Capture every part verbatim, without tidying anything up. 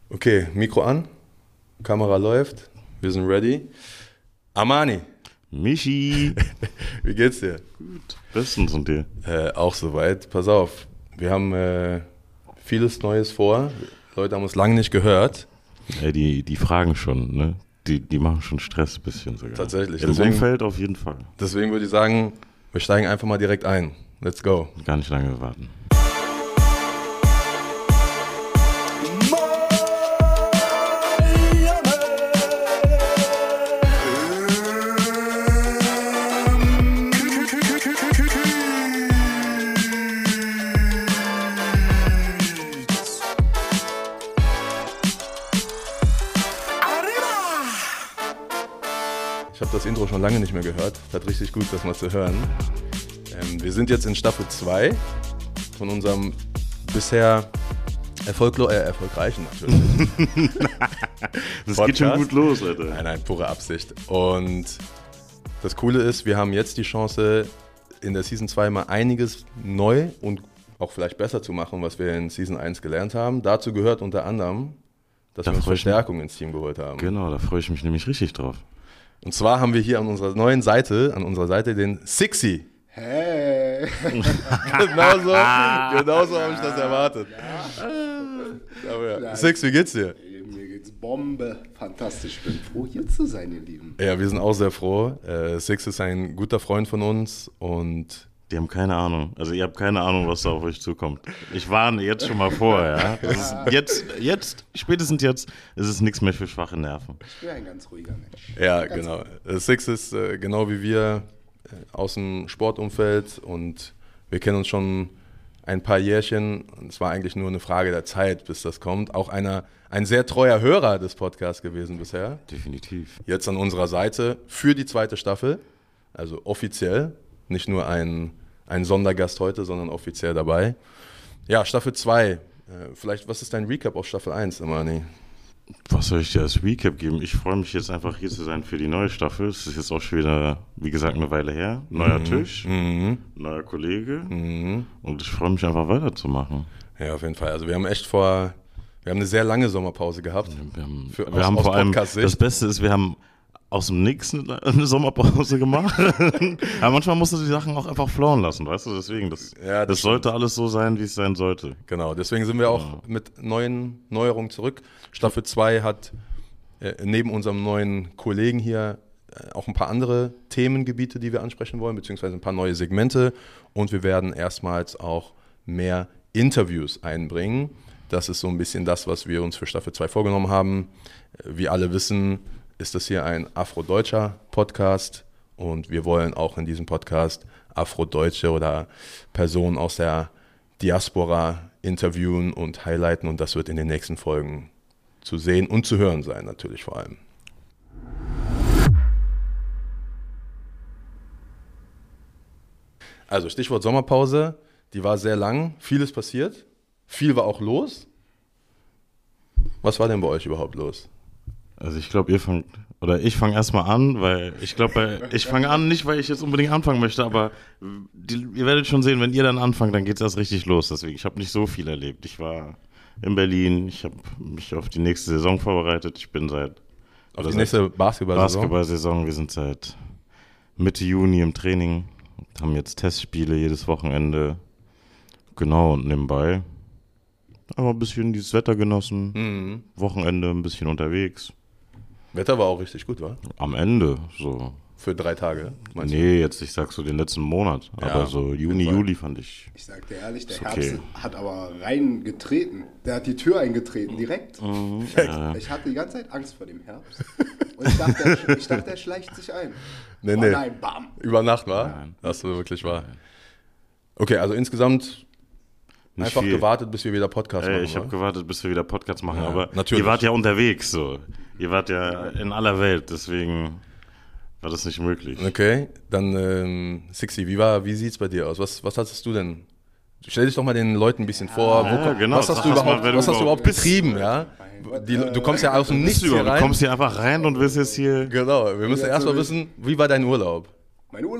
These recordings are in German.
Okay, Mikro an, Kamera läuft, wir sind ready. Armani. Michi. Wie geht's dir? Gut, bestens und dir? Äh, auch soweit. Pass auf, wir haben äh, vieles Neues vor. Leute haben uns lange nicht gehört. Ja, die, die fragen schon, ne? Die, die machen schon Stress ein bisschen sogar. Tatsächlich. Im Deswegen, Umfeld auf jeden Fall. Deswegen würde ich sagen, wir steigen einfach mal direkt ein. Let's go. Gar nicht lange warten. Ich habe das Intro schon lange nicht mehr gehört. Tat richtig gut, das mal zu hören. Ähm, wir sind jetzt in Staffel zwei von unserem bisher erfolglo- äh, erfolgreichen natürlich. Das Podcast. geht schon gut los, Alter. Nein, nein, pure Absicht. Und das Coole ist, wir haben jetzt die Chance, in der Season zwei mal einiges neu und auch vielleicht besser zu machen, was wir in Season eins gelernt haben. Dazu gehört unter anderem, dass Da wir uns freu ich mich. Verstärkung ins Team geholt haben. Genau, da freue ich mich nämlich richtig drauf. Und zwar haben wir hier an unserer neuen Seite, an unserer Seite den Sixy. Hey! Genau so, genau so habe ich das erwartet. Aber ja. Six, wie geht's dir? Hey, mir geht's Bombe. Fantastisch. Ich bin froh, hier zu sein, ihr Lieben. Ja, wir sind auch sehr froh. Äh, Six ist ein guter Freund von uns und Die haben keine Ahnung. Also ihr habt keine Ahnung, was da auf euch zukommt. Ich warne jetzt schon mal vor, ja. Das ist jetzt, jetzt, spätestens jetzt, ist es nichts mehr für schwache Nerven. Ich bin ein ganz ruhiger Mensch. ja, Ganz genau. Äh, Six ist äh, genau wie wir äh, aus dem Sportumfeld und wir kennen uns schon ein paar Jährchen. Und es war eigentlich nur eine Frage der Zeit, bis das kommt. Auch einer, ein sehr treuer Hörer des Podcasts gewesen bisher. Definitiv. Jetzt an unserer Seite für die zweite Staffel, also offiziell, nicht nur ein, ein Sondergast heute, sondern offiziell dabei. Ja, Staffel zwei, äh, vielleicht, was ist dein Recap auf Staffel eins, Armani? Was soll ich dir als Recap geben? Ich freue mich jetzt einfach hier zu sein für die neue Staffel. Es ist jetzt auch schon wieder, wie gesagt, eine Weile her. Neuer Tisch, Mhm. neuer Kollege Mhm. und ich freue mich einfach weiterzumachen. Ja, auf jeden Fall. Also wir haben echt vor, wir haben eine sehr lange Sommerpause gehabt. Wir haben, Für- wir aus- haben aus vor allem, Podcast-Sicht. das Beste ist, wir haben aus dem Nix eine, eine Sommerpause gemacht. Aber manchmal musst du die Sachen auch einfach flowen lassen, weißt du? Deswegen, das, Ja, das das sollte alles so sein, wie es sein sollte. Genau, deswegen sind wir auch mit neuen Neuerungen zurück. Staffel zwei hat äh, neben unserem neuen Kollegen hier äh, auch ein paar andere Themengebiete, die wir ansprechen wollen, beziehungsweise ein paar neue Segmente. Und wir werden erstmals auch mehr Interviews einbringen. Das ist so ein bisschen das, was wir uns für Staffel zwei vorgenommen haben. Äh, Wie alle wissen, ist das hier ein afrodeutscher Podcast. Und wir wollen auch in diesem Podcast Afrodeutsche oder Personen aus der Diaspora interviewen und highlighten. Und das wird in den nächsten Folgen zu sehen und zu hören sein, natürlich vor allem. Also Stichwort Sommerpause, die war sehr lang, vieles passiert, viel war auch los. Was war denn bei euch überhaupt los? Also ich glaube, ihr fangt, oder ich fange erstmal an, weil ich glaube, ich fange an, nicht weil ich jetzt unbedingt anfangen möchte, aber die, ihr werdet schon sehen, wenn ihr dann anfangt, dann geht es erst richtig los. Deswegen, ich habe nicht so viel erlebt. Ich war in Berlin, ich habe mich auf die nächste Saison vorbereitet. Ich bin seit Auf oder die seit nächste Basketball-Saison? Basketball-Saison. Wir sind seit Mitte Juni im Training, haben jetzt Testspiele jedes Wochenende. Genau, und nebenbei aber ein bisschen dieses Wetter genossen. Mhm. Wochenende ein bisschen unterwegs. Wetter war auch richtig gut, wa? Am Ende, so. Für drei Tage, meinst Nee, jetzt, ich sag so den letzten Monat. Ja, aber so auf Juni, jeden Fall. Juli fand ich. Ich sag dir ehrlich, der Ist okay. Herbst hat aber reingetreten. Der hat die Tür eingetreten, direkt. Ja. Ich hatte die ganze Zeit Angst vor dem Herbst. Und ich dachte, er, ich dachte, er schleicht sich ein. Nee, oh nee. nein, bam. du? Über Nacht, war? Nein. Das war wirklich wahr. Okay, also insgesamt Nicht einfach viel. gewartet, bis wir wieder Podcast Ey, machen. ich habe wa? gewartet, bis wir wieder Podcast machen, Ja, aber natürlich. ihr wart ja unterwegs, so. Ihr wart ja in aller Welt, deswegen war das nicht möglich. Okay, dann ähm, Sixy, wie war, wie sieht's bei dir aus? Was, was hattest du denn? Stell dich doch mal den Leuten ein bisschen vor. Ja, Wo, genau. Was hast Sag du das mal, überhaupt, wer du was hast du überhaupt überhaupt bist. betrieben, ja? Die, du kommst ja aus dem Nichts Bist du, hier du rein. kommst hier einfach rein und willst jetzt hier. Genau, wir müssen Ja, erst mal so wissen, wie war dein Urlaub? Mein Urlaub.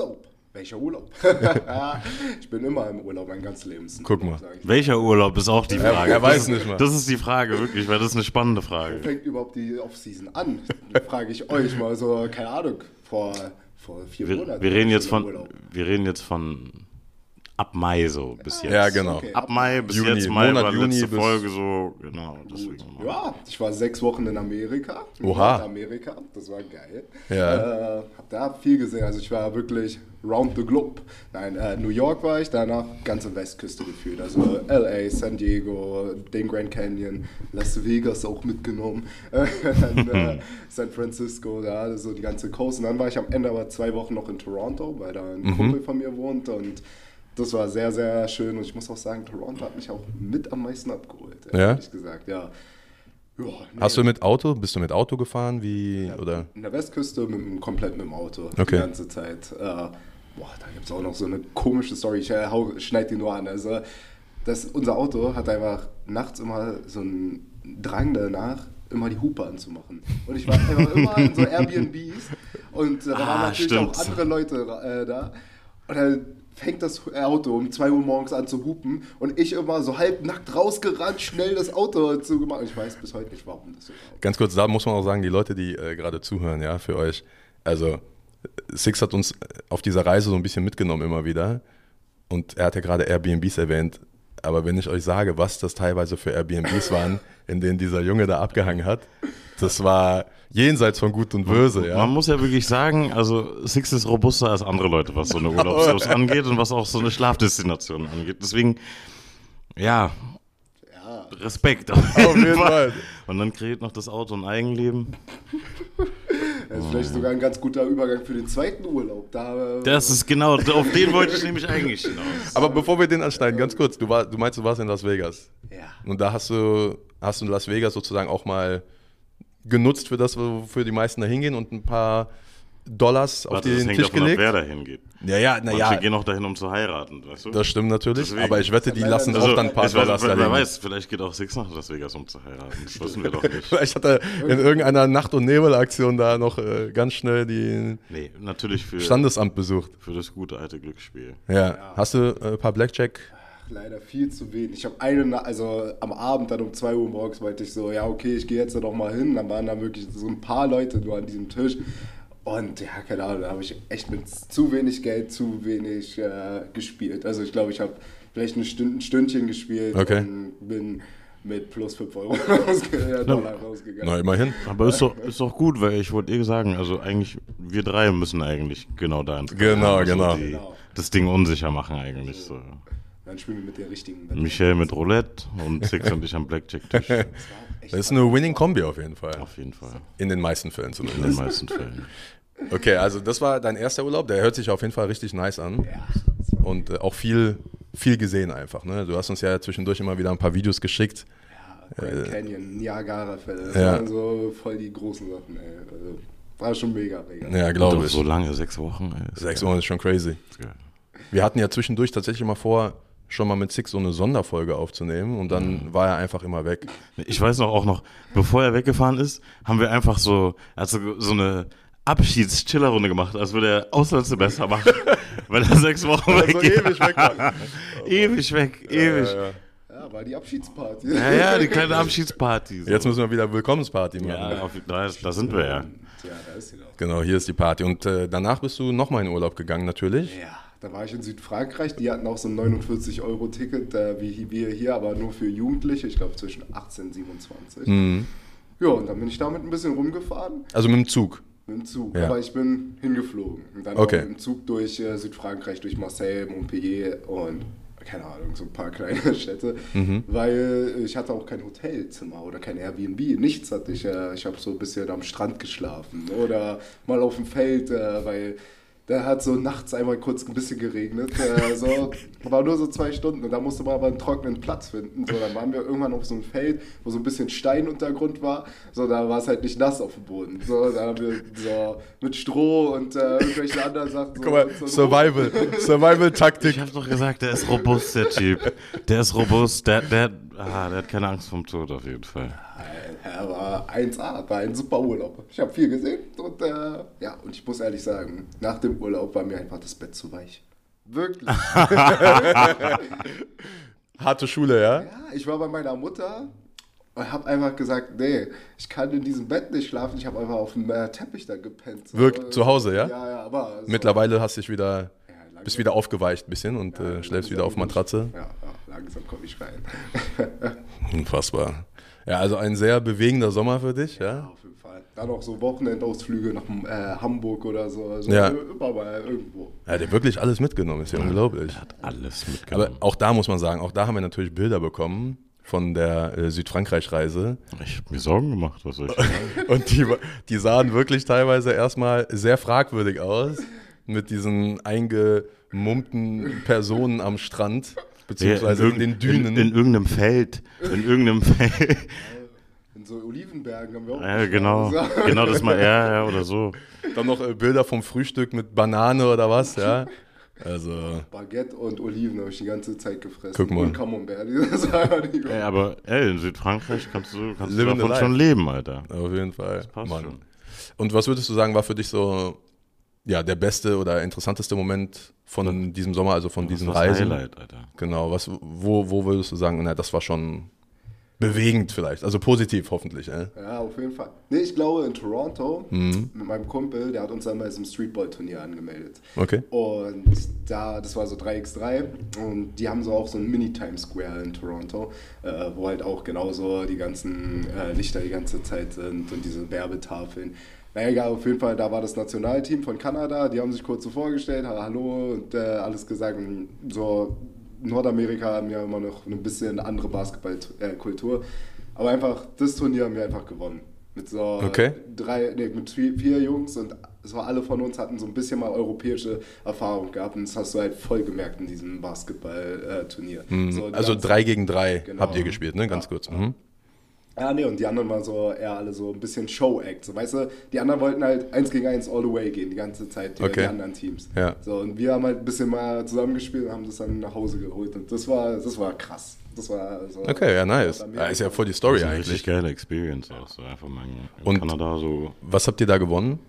Welcher Urlaub? Ich bin immer im Urlaub, mein ganzes Leben. Guck mal. Welcher Urlaub ist auch die Frage. Er, er weiß das, nicht mal. Das ist die Frage, wirklich, weil das ist eine spannende Wo Frage. fängt überhaupt die Off-Season an? Da frage ich euch mal so, keine Ahnung, vor, vor vier Wir, Monaten. wir, reden war ich jetzt schon im von, Urlaub. wir reden jetzt von ab Mai so bis jetzt. Ja, genau. Okay. Ab Mai bis Juni, jetzt, Mai Monat war Juni letzte bis- Folge so, genau. Deswegen mal. Ja, ich war sechs Wochen in Amerika. In Oha. Nordamerika, das war geil. Ja. Äh, hab da viel gesehen, also ich war wirklich round the globe. Nein, äh, New York war ich, danach ganze Westküste gefühlt. Also L A, San Diego, den Grand Canyon, Las Vegas auch mitgenommen. Dann, äh, San Francisco, da so die ganze Coast. Und dann war ich am Ende aber zwei Wochen noch in Toronto, weil da ein Kumpel von mir wohnt und das war sehr, sehr schön und ich muss auch sagen, Toronto hat mich auch mit am meisten abgeholt, Ja? ehrlich gesagt, ja. Ja, nee. Hast du mit Auto, bist du mit Auto gefahren, wie, oder? In der Westküste mit, dem- komplett mit dem Auto Okay. die ganze Zeit. Äh, boah, da gibt es auch noch so eine komische Story, ich äh, hau, schneid die nur an. Also, das, unser Auto hat einfach nachts immer so einen Drang danach, immer die Hupe anzumachen. Und ich war einfach immer in so Airbnbs und äh, da Ah, waren natürlich stimmt. auch andere Leute äh, da. Und dann fängt das Auto um zwei Uhr morgens an zu hupen und ich immer so halbnackt rausgerannt, schnell das Auto zugemacht. Ich weiß bis heute nicht, warum das so war. Ganz kurz, da muss man auch sagen, die Leute, die äh, gerade zuhören, ja, für euch, also Six hat uns auf dieser Reise so ein bisschen mitgenommen immer wieder und er hat ja gerade Airbnbs erwähnt, aber wenn ich euch sage, was das teilweise für Airbnbs waren, in denen dieser Junge da abgehangen hat, das war jenseits von Gut und Böse, ja. Man muss ja wirklich sagen, also Six ist robuster als andere Leute, was so eine Urlaubslos angeht und was auch so eine Schlafdestination angeht. Deswegen, ja, Ja, Respekt. Auf jeden Fall. Und dann kreiert noch das Auto ein Eigenleben. das ist vielleicht sogar ein ganz guter Übergang für den zweiten Urlaub. Da, äh, Das ist genau, auf den wollte ich nämlich eigentlich hinaus. Aber bevor wir den anschneiden, ganz kurz, du, war, du meinst, du warst in Las Vegas. ja. Und da hast du, hast du Las Vegas sozusagen auch mal genutzt für das, wofür die meisten da hingehen und ein paar Dollars auf Warte, das den hängt Tisch davon ab, gelegt? wer dahin geht. Ja, ja, Manche naja, gehen auch dahin, um zu heiraten, weißt du? das stimmt natürlich, Deswegen. aber ich wette, die lassen Also, auch dann ein paar ich weiß, Dollars wer, da wer liegen. weiß, vielleicht geht auch Six nach Las Vegas, um zu heiraten. Das wissen wir doch nicht. Vielleicht hat er in irgendeiner Nacht- und Nebelaktion da noch äh, ganz schnell die Nee, natürlich für, Standesamt besucht. für das gute alte Glücksspiel. Ja. Hast du äh, ein paar Blackjack? Leider viel zu wenig. Ich habe eine, Na- also am Abend dann um zwei Uhr morgens meinte ich so, ja okay, ich gehe jetzt da doch mal hin. Dann waren da wirklich so ein paar Leute nur an diesem Tisch. Und ja, keine Ahnung, da habe ich echt mit zu wenig Geld zu wenig äh, gespielt. Also ich glaube, ich habe vielleicht ein, Stünd, ein Stündchen gespielt Okay. und bin mit plus fünf Euro rausge ja, Dollar rausgegangen. Na, immerhin. Aber ist doch, ist doch gut, weil ich wollte eh sagen, also eigentlich, wir drei müssen eigentlich genau da ins Genau, also genau. Die, Genau. das Ding unsicher machen eigentlich. So. Dann spielen wir mit der richtigen. Michel mit Roulette und Six und ich am Blackjack-Tisch. Das war echt Das ist eine Winning-Kombi auf jeden Fall. Auf jeden Fall. In den meisten Fällen In zumindest. den meisten Fällen. Okay, also das war dein erster Urlaub. Der hört sich auf jeden Fall richtig nice an. Ja, das war, Und äh, auch viel, viel gesehen einfach. Ne? Du hast uns ja zwischendurch immer wieder ein paar Videos geschickt. ja, Grand Canyon, Niagara-Fälle, das ja. waren so voll die großen Sachen, ey. Also, war schon mega, mega. Ja, glaube Doch ich. so lange, sechs Wochen. Ey, ist Sechs geil. Wochen ist schon crazy. Ist geil. Wir hatten ja zwischendurch tatsächlich mal vor, schon mal mit Six so eine Sonderfolge aufzunehmen und dann war er einfach immer weg. Ich weiß noch auch noch, bevor er weggefahren ist, haben wir einfach so, also so eine Abschieds-Chiller-Runde gemacht, als würde er Auslandssemester machen, weil er sechs Wochen weg Also ewig weg war. Ewig weg, ewig. Ja, ja. Ja, war die Abschiedsparty. Ja, ja, die kleine Abschiedsparty. So. Jetzt müssen wir wieder Willkommensparty machen. ja, auf, da, ist, da sind wir ja. Ja, da ist sie doch. Genau, hier ist die Party. Und äh, danach bist du nochmal in Urlaub gegangen natürlich. Ja, da war ich in Südfrankreich. Die hatten auch so ein neunundvierzig Euro Ticket, äh, wie wir hier, aber nur für Jugendliche. Ich glaube zwischen achtzehn und siebenundzwanzig. Mhm. Ja, und dann bin ich damit ein bisschen rumgefahren. Also mit dem Zug. Mit dem Zug. Ja. Aber ich bin hingeflogen. Und dann Okay. auch mit dem Zug durch äh, Südfrankreich, durch Marseille, Montpellier und keine Ahnung, so ein paar kleine Städte. Mhm. Weil ich hatte auch kein Hotelzimmer oder kein Airbnb. Nichts hatte ich. Äh, ich habe so ein bisschen am Strand geschlafen oder mal auf dem Feld, äh, weil da hat so nachts einmal kurz ein bisschen geregnet. Äh, so, war nur so zwei Stunden und da musste man aber einen trockenen Platz finden. So, dann waren wir irgendwann auf so einem Feld, wo so ein bisschen Steinuntergrund war. So, da war es halt nicht nass auf dem Boden. So, da haben wir so mit Stroh und äh, irgendwelchen anderen Sachen. So, Guck mal, so Survival. Survival-Taktik. Ich hab doch gesagt, der ist robust, der Typ. Der ist robust, der, der, ah, der hat keine Angst vom Tod auf jeden Fall. Er war eins A, war ein super Urlaub. Ich habe viel gesehen und Und äh, ja, und ich muss ehrlich sagen, nach dem Urlaub war mir einfach das Bett zu weich. Wirklich. Harte Schule, ja? Ja, ich war bei meiner Mutter und habe einfach gesagt, nee, ich kann in diesem Bett nicht schlafen. Ich habe einfach auf dem äh, Teppich da gepennt. So. Wirkt zu Hause, ja? Ja, ja, aber... So. Mittlerweile hast du dich wieder, Ja, bist wieder aufgeweicht ein bisschen und ja, äh, schläfst wieder auf Matratze. Ja, ja, langsam komme ich rein. Unfassbar. Ja, also ein sehr bewegender Sommer für dich, Ja, ja? auf jeden Fall. Dann auch so Wochenendausflüge nach äh, Hamburg oder so. Also Ja. immer mal irgendwo. Er hat ja wirklich alles mitgenommen, ist ja unglaublich. Hat alles mitgenommen. Aber auch da muss man sagen, auch da haben wir natürlich Bilder bekommen von der äh, Südfrankreich-Reise. Ich habe mir Sorgen gemacht, was soll ich sagen? Und die, die sahen wirklich teilweise erstmal sehr fragwürdig aus, mit diesen eingemummten Personen am Strand, beziehungsweise in, den Dünen. In, in irgendeinem Feld. In irgendeinem Feld. In so Olivenbergen haben wir auch. Ja, genau. Genau, das mal, ja, ja, oder so. Dann noch äh, Bilder vom Frühstück mit Banane oder was, ja. Also, Baguette und Oliven habe ich die ganze Zeit gefressen. Guck mal. Und Camembert. Das war einfach nicht Ey, aber ey, in Südfrankreich kannst du, kannst du Living the davon life. schon leben, Alter. auf jeden Fall. passt Mann. schon. Und was würdest du sagen, war für dich so ja, der beste oder interessanteste Moment von diesem Sommer, also von diesen Das war das Reisen? Highlight, Alter. Genau, was, wo, wo würdest du sagen, na, das war schon bewegend vielleicht, also positiv hoffentlich, äh? Ja, auf jeden Fall. Nee, ich glaube in Toronto Mhm. mit meinem Kumpel, der hat uns dann bei diesem Streetball-Turnier angemeldet. Okay. Und da, das war so drei gegen drei und die haben so auch so ein Mini-Times Square in Toronto, äh, wo halt auch genauso die ganzen äh, Lichter die ganze Zeit sind und diese Werbetafeln. Na egal, auf jeden Fall, da war das Nationalteam von Kanada, die haben sich kurz so vorgestellt, hallo und äh, alles gesagt und so. Nordamerika haben ja immer noch ein bisschen andere Basketballkultur. Aber einfach, das Turnier haben wir einfach gewonnen. Mit so Okay. drei, nee, mit vier, vier Jungs und so alle von uns hatten so ein bisschen mal europäische Erfahrung gehabt. Und das hast du halt voll gemerkt in diesem Basketballturnier. Mhm. So, die Also ganzen- drei gegen drei Genau. habt ihr gespielt, ne? Ganz Ja. kurz. Mhm. Ja, nee, und die anderen waren so eher alle so ein bisschen Show-Act. So, weißt du, die anderen wollten halt eins gegen eins all the way gehen, die ganze Zeit, die, Okay. die anderen Teams. Ja. So, und wir haben halt ein bisschen mal zusammengespielt und haben das dann nach Hause geholt. Und das war, das war krass. Das war so. Okay, ja, nice. Ja, ist ja voll die Story Das ist eine eigentlich. richtig geile Experience auch. So einfach mal in Und- Kanada so. Was habt ihr da gewonnen?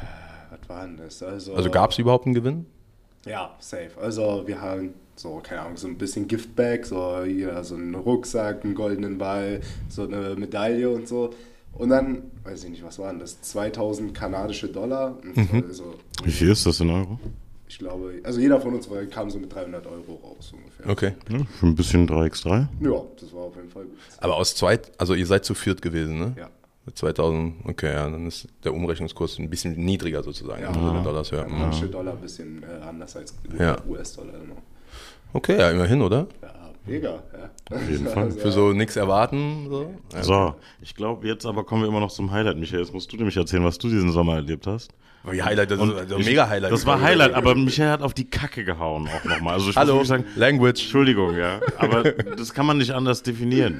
Was war denn das? Also, Also gab es überhaupt einen Gewinn? Ja, safe. Also wir haben so, keine Ahnung, so ein bisschen Giftbag, so hier so einen Rucksack, einen goldenen Ball, so eine Medaille und so. Und dann, weiß ich nicht, was waren das? zweitausend kanadische Dollar. Und Mhm. also, Wie viel ist das in Euro? ich glaube, also jeder von uns war, kam so mit dreihundert Euro raus ungefähr. Okay. Ja, schon ein bisschen drei gegen drei. Ja, das war auf jeden Fall gut. Aber aus zweit, also ihr seid zu viert gewesen, ne? Ja. Mit zweitausend, okay, ja, dann ist der Umrechnungskurs ein bisschen niedriger sozusagen. Ja. Also wenn Dollars höher. Ja, Mhm. manche Dollar ein bisschen äh, anders als Ja. U S-Dollar. Genau. Okay, ja, immerhin, oder? Ja, mega. Ja. Auf jeden Fall. Für so nichts erwarten. So. Ja. So, ich glaube, jetzt aber kommen wir immer noch zum Highlight, Michael. Jetzt musst du nämlich erzählen, was du diesen Sommer erlebt hast. Oh, die Highlight, das Und ist ein ich- mega Highlight. Das war Highlight, aber Michael hat auf die Kacke gehauen auch nochmal. Also ich muss Hallo, wirklich sagen, Language. Entschuldigung, ja. Aber das kann man nicht anders definieren.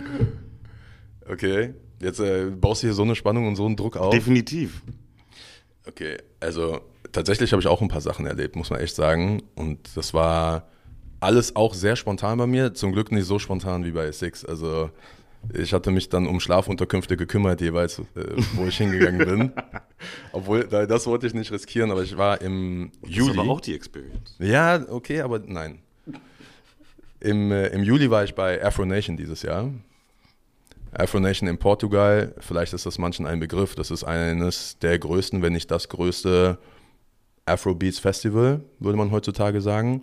Okay, jetzt äh, baust du hier so eine Spannung und so einen Druck auf. Definitiv. Okay, also tatsächlich habe ich auch ein paar Sachen erlebt, muss man echt sagen. Und das war alles auch sehr spontan bei mir. Zum Glück nicht so spontan wie bei Six. Also ich hatte mich dann um Schlafunterkünfte gekümmert, jeweils, äh, wo ich hingegangen bin. Obwohl, da- das wollte ich nicht riskieren, aber ich war im Juli. Das ist aber auch die Experience. Ja, okay, aber nein. Im, äh, Im Juli war ich bei Afro Nation dieses Jahr. Afro Nation in Portugal, vielleicht ist das manchen ein Begriff, das ist eines der größten, wenn nicht das größte Afrobeats Festival, würde man heutzutage sagen.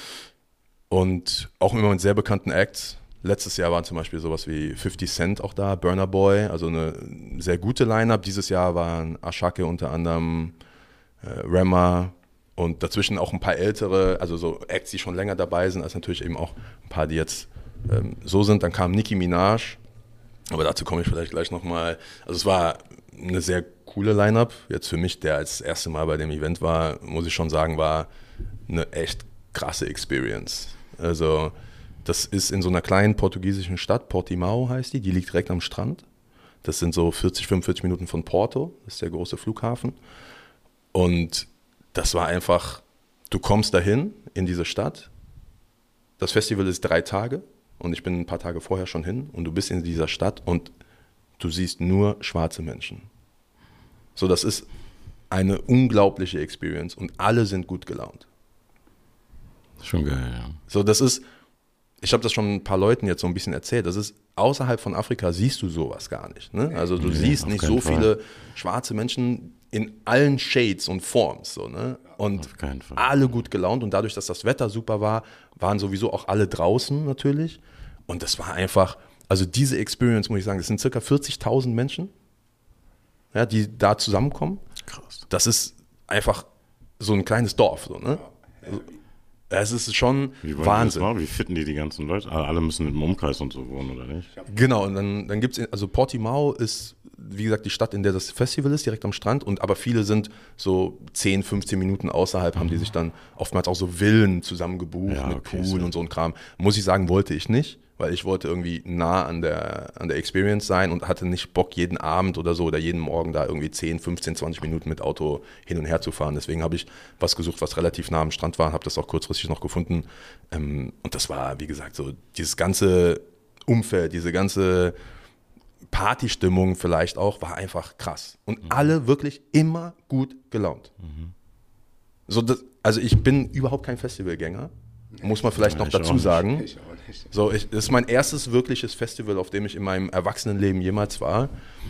Und auch immer mit sehr bekannten Acts. Letztes Jahr waren zum Beispiel sowas wie fifty Cent auch da, Burna Boy, also eine sehr gute Line-Up. Dieses Jahr waren Ashake unter anderem, äh, Rema und dazwischen auch ein paar ältere, also so Acts, die schon länger dabei sind, als natürlich eben auch ein paar, die jetzt ähm, so sind. Dann kam Nicki Minaj, aber dazu komme ich vielleicht gleich nochmal. Also es war eine sehr coole Line-Up. Jetzt für mich, der als das erste Mal bei dem Event war, muss ich schon sagen, war eine echt krasse Experience. Also das ist in so einer kleinen portugiesischen Stadt, Portimao heißt die, die liegt direkt am Strand. Das sind so vierzig, fünfundvierzig Minuten von Porto, das ist der große Flughafen. Und das war einfach, du kommst dahin in diese Stadt, das Festival ist drei Tage und ich bin ein paar Tage vorher schon hin und du bist in dieser Stadt und du siehst nur schwarze Menschen. So, das ist eine unglaubliche Experience und alle sind gut gelaunt. Schon geil, ja. So, das ist, ich habe das schon ein paar Leuten jetzt so ein bisschen erzählt, das ist, außerhalb von Afrika siehst du sowas gar nicht. Ne? Also du Nee, siehst auf nicht keinen so Fall. viele schwarze Menschen in allen Shades und Forms. So, ne? Und Auf keinen Fall. alle gut gelaunt und dadurch, dass das Wetter super war, waren sowieso auch alle draußen natürlich. Und das war einfach, also diese Experience, muss ich sagen, das sind circa vierzigtausend Menschen, ja, die da zusammenkommen. Krass. Das ist einfach so ein kleines Dorf. So, ne? Es ist schon Wie wollen Wahnsinn. Die das machen? Wie fitten die die ganzen Leute? Ah, alle müssen im Umkreis und so wohnen, oder nicht? Genau, und dann, dann gibt es, also Portimao ist, wie gesagt, die Stadt, in der das Festival ist, direkt am Strand. Und aber viele sind so zehn, fünfzehn Minuten außerhalb, haben die sich dann oftmals auch so Villen zusammen gebucht Ja, mit okay, Pool so. und so ein Kram. Muss ich sagen, wollte ich nicht, weil ich wollte irgendwie nah an der, an der Experience sein und hatte nicht Bock, jeden Abend oder so oder jeden Morgen da irgendwie zehn, fünfzehn, zwanzig Minuten mit Auto hin und her zu fahren. Deswegen habe ich was gesucht, was relativ nah am Strand war, habe das auch kurzfristig noch gefunden. Ähm, und das war, wie gesagt, so dieses ganze Umfeld, diese ganze Partystimmung vielleicht auch, war einfach krass. Und mhm. alle wirklich immer gut gelaunt. Mhm. So, das, also ich bin überhaupt kein Festivalgänger, muss man vielleicht Ja, noch ich auch dazu nicht. sagen. Ich auch nicht. So, ich, das ist mein erstes wirkliches Festival, auf dem ich in meinem Erwachsenenleben jemals war.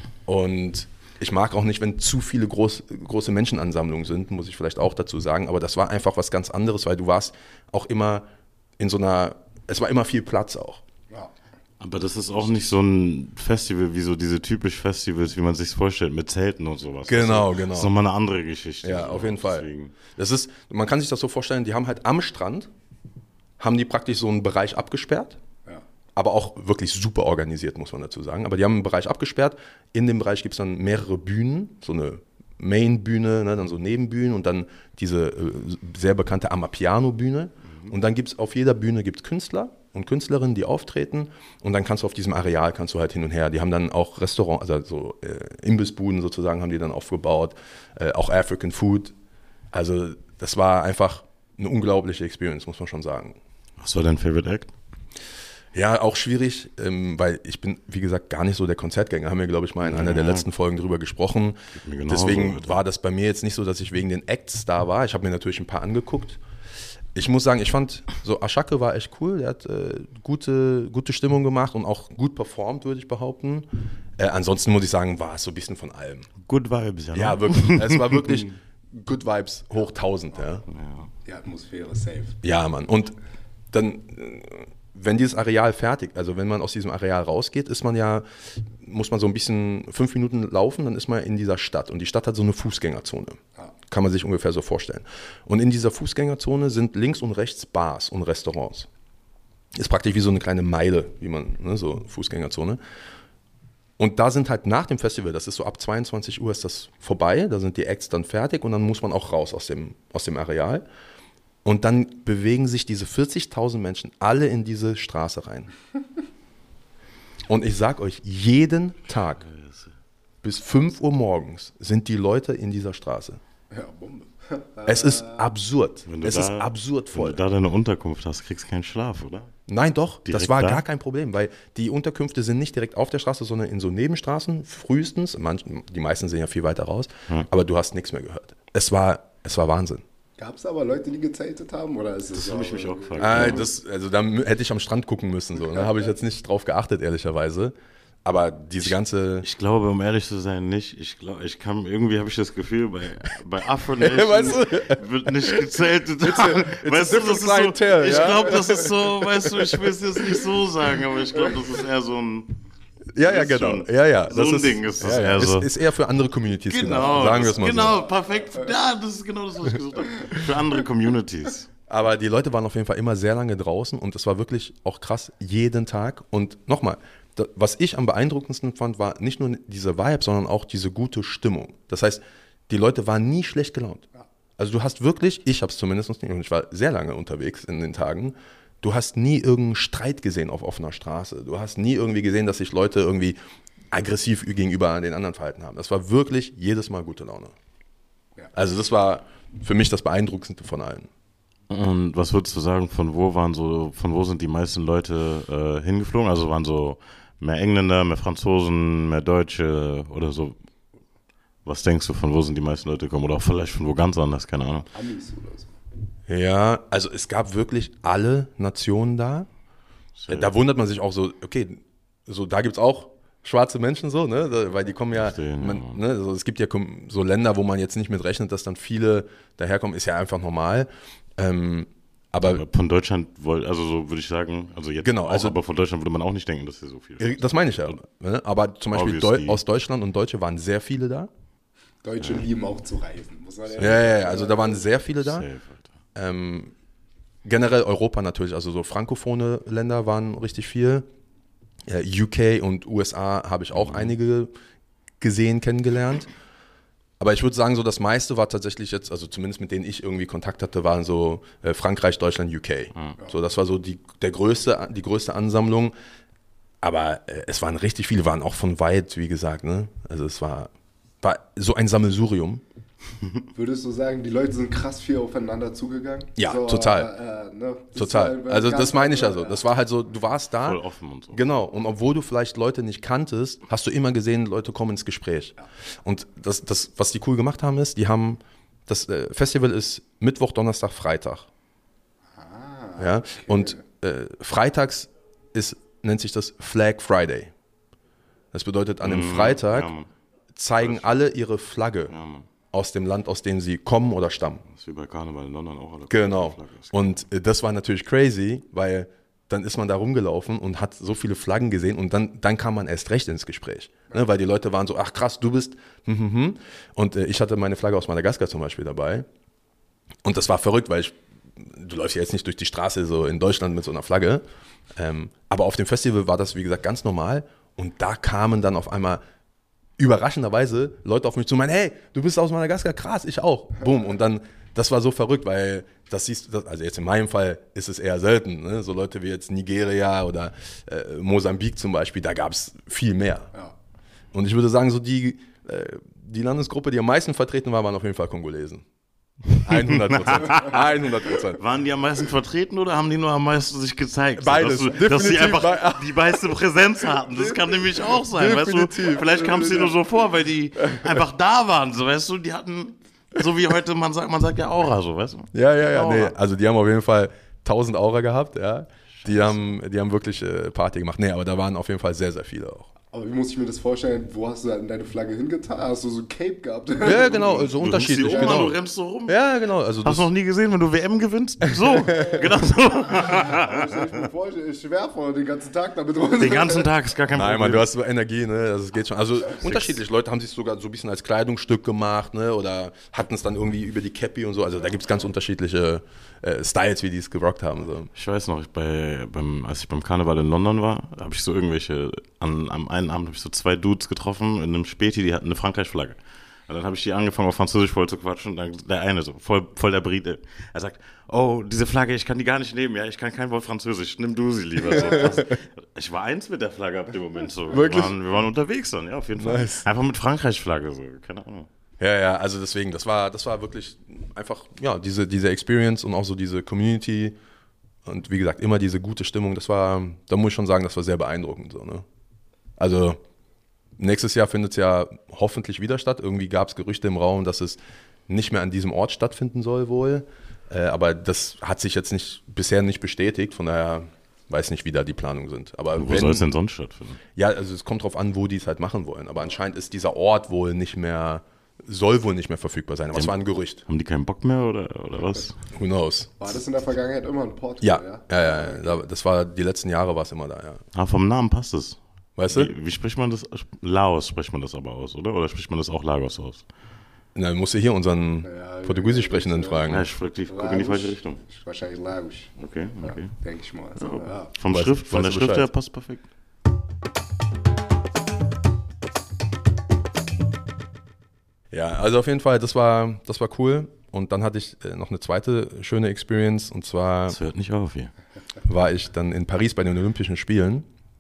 Und ich mag auch nicht, wenn zu viele groß, große Menschenansammlungen sind, muss ich vielleicht auch dazu sagen. Aber das war einfach was ganz anderes, weil du warst auch immer in so einer, es war immer viel Platz auch. Ja. Aber das ist auch nicht so ein Festival wie so diese typisch Festivals, wie man sich vorstellt, mit Zelten und sowas. Genau, das ist, genau. Das ist nochmal eine andere Geschichte. Ja, so. auf jeden Fall. Deswegen. Das ist, man kann sich das so vorstellen, die haben halt am Strand, haben die praktisch so einen Bereich abgesperrt, Ja. aber auch wirklich super organisiert, muss man dazu sagen. Aber die haben einen Bereich abgesperrt, in dem Bereich gibt es dann mehrere Bühnen, so eine Main-Bühne, ne, dann so Nebenbühnen und dann diese äh, sehr bekannte Amapiano-Bühne. Mhm. Und dann gibt es auf jeder Bühne gibt's Künstler und Künstlerinnen, die auftreten und dann kannst du auf diesem Areal, kannst du halt hin und her, die haben dann auch Restaurant, also so äh, Imbissbuden sozusagen haben die dann aufgebaut, äh, auch African Food. Also das war einfach eine unglaubliche Experience, muss man schon sagen. Was war dein Favorite Act? Ja, auch schwierig, ähm, weil ich bin, wie gesagt, gar nicht so der Konzertgänger. Haben wir, glaube ich, mal in einer Ja. der letzten Folgen drüber gesprochen. mir genauso, Deswegen Alter. war das bei mir jetzt nicht so, dass ich wegen den Acts da war. Ich habe mir natürlich ein paar angeguckt. Ich muss sagen, ich fand, so Ashake war echt cool. Der hat äh, gute, gute Stimmung gemacht und auch gut performt, würde ich behaupten. Äh, ansonsten muss ich sagen, war es so ein bisschen von allem. Good Vibes, ja. Ja, wirklich. Es war wirklich Good Vibes hoch tausend, ja. Ja. Die Atmosphäre safe. Ja, Mann. Und dann, äh, wenn dieses Areal fertig, also wenn man aus diesem Areal rausgeht, ist man ja, muss man so ein bisschen fünf Minuten laufen, dann ist man in dieser Stadt. Und die Stadt hat so eine Fußgängerzone. Ja. Kann man sich ungefähr so vorstellen. Und in dieser Fußgängerzone sind links und rechts Bars und Restaurants. Ist praktisch wie so eine kleine Meile, wie man, ne, so Fußgängerzone. Und da sind halt nach dem Festival, das ist so ab zweiundzwanzig Uhr ist das vorbei, da sind die Acts dann fertig und dann muss man auch raus aus dem, aus dem Areal. Und dann bewegen sich diese vierzigtausend Menschen alle in diese Straße rein. Und ich sag euch, jeden Tag bis fünf Uhr morgens sind die Leute in dieser Straße. Ja, Bombe. Es ist absurd. Wenn du Es da- ist absurd Wenn voll. du da deine Unterkunft hast, kriegst du keinen Schlaf, oder? Nein, doch, das Direkt war da? gar kein Problem, weil die Unterkünfte sind nicht direkt auf der Straße, sondern in so Nebenstraßen, frühestens. Manch, die meisten sind ja viel weiter raus, Hm. aber du hast nichts mehr gehört. Es war, es war Wahnsinn. Gab es aber Leute, die gezeltet haben? Oder ist es Das habe ich mich auch gefragt. Äh, das, also da mü- hätte ich am Strand gucken müssen, so. Da habe ich jetzt nicht drauf geachtet, ehrlicherweise. Aber diese ganze. Ich glaube, um ehrlich zu sein, nicht. Ich glaube, ich kann, irgendwie habe ich das Gefühl, bei, bei Afro-Nation Weißt du? wird nicht gezeltet. It's a- it's a weißt du, das different ist so, clientele, ich ja? glaube, das ist so, weißt du, ich will es jetzt nicht so sagen, aber ich glaube, das ist eher so ein, Ja, ja, ist genau. schon- Ja, ja. so ein Ding ist das ja, ja. eher so. Ist, ist eher für andere Communities genau, gedacht, sagen wir es das- mal genau, so. perfekt. Ja, das ist genau das, was ich gesucht habe. Für andere Communities. Aber die Leute waren auf jeden Fall immer sehr lange draußen und es war wirklich auch krass, jeden Tag. Und nochmal, da- was ich am beeindruckendsten fand, war nicht nur diese Vibe, sondern auch diese gute Stimmung. Das heißt, die Leute waren nie schlecht gelaunt. Also du hast wirklich, ich habe es zumindest nicht, und ich war sehr lange unterwegs in den Tagen, du hast nie irgendeinen Streit gesehen auf offener Straße. Du hast nie irgendwie gesehen, dass sich Leute irgendwie aggressiv gegenüber den anderen verhalten haben. Das war wirklich jedes Mal gute Laune. Ja. Also das war für mich das Beeindruckendste von allen. Und was würdest du sagen, von wo waren so, von wo sind die meisten Leute äh, hingeflogen? Also waren so mehr Engländer, mehr Franzosen, mehr Deutsche oder so? Was denkst du, von wo sind die meisten Leute gekommen? Oder auch vielleicht von wo ganz anders, keine Ahnung. Amis oder so. Ja, also es gab wirklich alle Nationen da. Sehr Da wundert man sich auch so, okay, so da gibt es auch schwarze Menschen so, ne? Da- Weil die kommen ja, Verstehen, man, ja. ne? Also es gibt ja kom- so Länder, wo man jetzt nicht mit rechnet, dass dann viele daherkommen, ist ja einfach normal. Ähm, aber Aber von Deutschland, woll- also so würde ich sagen, also jetzt Genau, auch, also- aber von Deutschland würde man auch nicht denken, dass hier so viel äh, das meine ich ja. Ne? Aber zum Beispiel Deu Obviously. aus Deutschland und Deutsche waren sehr viele da. Deutsche lieben auch zu reisen, muss man Ja, ja, ja, also da waren sehr viele da. Safe, Alter. Ähm, generell Europa natürlich, also so frankophone Länder waren richtig viel. Ja, U K und U S A habe ich auch einige gesehen, kennengelernt. Aber ich würde sagen, so das meiste war tatsächlich jetzt, also zumindest mit denen ich irgendwie Kontakt hatte, waren so äh, Frankreich, Deutschland, U K. So, das war so die, der größte, die größte Ansammlung. Aber äh, es waren richtig viele, waren auch von weit, wie gesagt. Ne? Also es war, war so ein Sammelsurium. Würdest du sagen, die Leute sind krass viel aufeinander zugegangen? Ja, so, total. Äh, ne? Das Total. war Also ganz das meine ich andere, also. Das war halt so, du warst da. Voll offen und so. Genau. Und obwohl du vielleicht Leute nicht kanntest, hast du immer gesehen, Leute kommen ins Gespräch. Und das, das, was die cool gemacht haben, ist, die haben, das äh, Festival ist Mittwoch, Donnerstag, Freitag. Ah, Ja. okay. Und äh, freitags ist, nennt sich das Flag Friday. Das bedeutet, an dem Mhm, Freitag ja, Mann. zeigen alle ihre Flagge Ja, Mann. aus dem Land, aus dem sie kommen oder stammen. Das ist wie bei Karneval in London auch. Alle Genau. Flagge. Das Und äh, das war natürlich crazy, weil dann ist man da rumgelaufen und hat so viele Flaggen gesehen und dann, dann kam man erst recht ins Gespräch. Ne? Weil die Leute waren so, ach krass, du bist, hm, hm, hm. Und äh, ich hatte meine Flagge aus Madagaskar zum Beispiel dabei. Und das war verrückt, weil ich, du läufst ja jetzt nicht durch die Straße so in Deutschland mit so einer Flagge. Ähm, aber auf dem Festival war das, wie gesagt, ganz normal. Und da kamen dann auf einmal überraschenderweise Leute auf mich zu und meinen, hey, du bist aus Madagaskar, krass, ich auch. Boom. Und dann, das war so verrückt, weil das siehst du, also jetzt in meinem Fall ist es eher selten, ne? So Leute wie jetzt Nigeria oder äh, Mosambik zum Beispiel, da gab es viel mehr. Ja. Und ich würde sagen, so die, äh, die Landesgruppe, die am meisten vertreten war, waren auf jeden Fall Kongolesen. hundert Prozent. hundert Prozent. Waren die am meisten vertreten oder haben die nur am meisten sich gezeigt? Beides. Dass, du, dass sie Definitiv einfach bei- die meiste Präsenz hatten. Das kann nämlich auch sein, weißt du? Definitiv. Vielleicht kam es dir nur so vor, weil die einfach da waren, so, weißt du? Die hatten, so wie heute man sagt, man sagt ja Aura, so, weißt du? Ja, ja, ja. Aura. Nee, also die haben auf jeden Fall tausend Aura gehabt, ja. Die haben, die haben wirklich äh, Party gemacht. Nee, aber da waren auf jeden Fall sehr, sehr viele auch. Aber wie muss ich mir das vorstellen? Wo hast du dann deine Flagge hingetan? Hast du so ein Cape gehabt? Ja, genau, so Du rennst unterschiedlich. hier um, Genau. du rennst so rum. Ja, genau. Also Hast das, du noch nie gesehen, wenn du W M gewinnst? So, genau so. Ich stell mir vor, ich schwer vor, den ganzen Tag damit rum. Den ganzen Tag ist gar kein Nein, Problem. Mann, du hast so Energie, ne? Also es geht schon. Also unterschiedlich. Leute haben sich sogar so ein bisschen als Kleidungsstück gemacht, ne? Oder hatten es dann irgendwie über die Cappy und so. Also da gibt es ganz unterschiedliche äh, Styles, wie die es gerockt haben. So. Ich weiß noch, ich bei, beim, als ich beim Karneval in London war, habe ich so irgendwelche, an, am einen Abend habe ich so zwei Dudes getroffen in einem Späti, die hatten eine Frankreich-Flagge. Und dann habe ich die angefangen, auf Französisch voll zu quatschen und dann der eine so, voll, voll der Brite. Er sagt, oh, diese Flagge, ich kann die gar nicht nehmen, ja, ich kann kein Wort Französisch, nimm du sie lieber. So, das, ich war eins mit der Flagge ab dem Moment so. Wirklich? Wir waren, wir waren unterwegs dann, ja, auf jeden Fall. Nice. Einfach mit Frankreich-Flagge, so, keine Ahnung. Ja, ja, also deswegen, das war, das war wirklich einfach, ja, diese, diese Experience und auch so diese Community und wie gesagt, immer diese gute Stimmung, das war, da muss ich schon sagen, das war sehr beeindruckend. So, ne? Also nächstes Jahr findet es ja hoffentlich wieder statt. Irgendwie gab es Gerüchte im Raum, dass es nicht mehr an diesem Ort stattfinden soll wohl. Äh, aber das hat sich jetzt nicht bisher nicht bestätigt, von daher weiß nicht, wie da die Planungen sind. Aber Wo wenn, soll es denn sonst stattfinden? Ja, also es kommt drauf an, wo die es halt machen wollen. Aber anscheinend ist dieser Ort wohl nicht mehr, soll wohl nicht mehr verfügbar sein. Aber es war ein Gerücht. Haben die keinen Bock mehr oder, oder was? Who knows? War das in der Vergangenheit immer ein Portugal? Ja, ja, ja, ja, das war, die letzten Jahre war es immer da, ja. Ah, vom Namen passt es. Weißt du? Wie, wie spricht man das? Laos spricht man das aber aus, oder? Oder spricht man das auch Lagos aus? Na, dann musst du hier unseren Ja, Portugiesisch ja, Sprechenden ja. fragen. Ja, ich gucke in die falsche Richtung. Wahrscheinlich Lagos. Okay, Ja, okay. denke ich mal. Also, ja. Vom Weißt- Schrift, von der weißt du Schrift Bescheid? her passt perfekt. Ja, also auf jeden Fall, das war, das war cool. Und dann hatte ich äh, noch eine zweite schöne Experience. Und zwar Das hört nicht auf hier. war ich dann in Paris bei den Olympischen Spielen.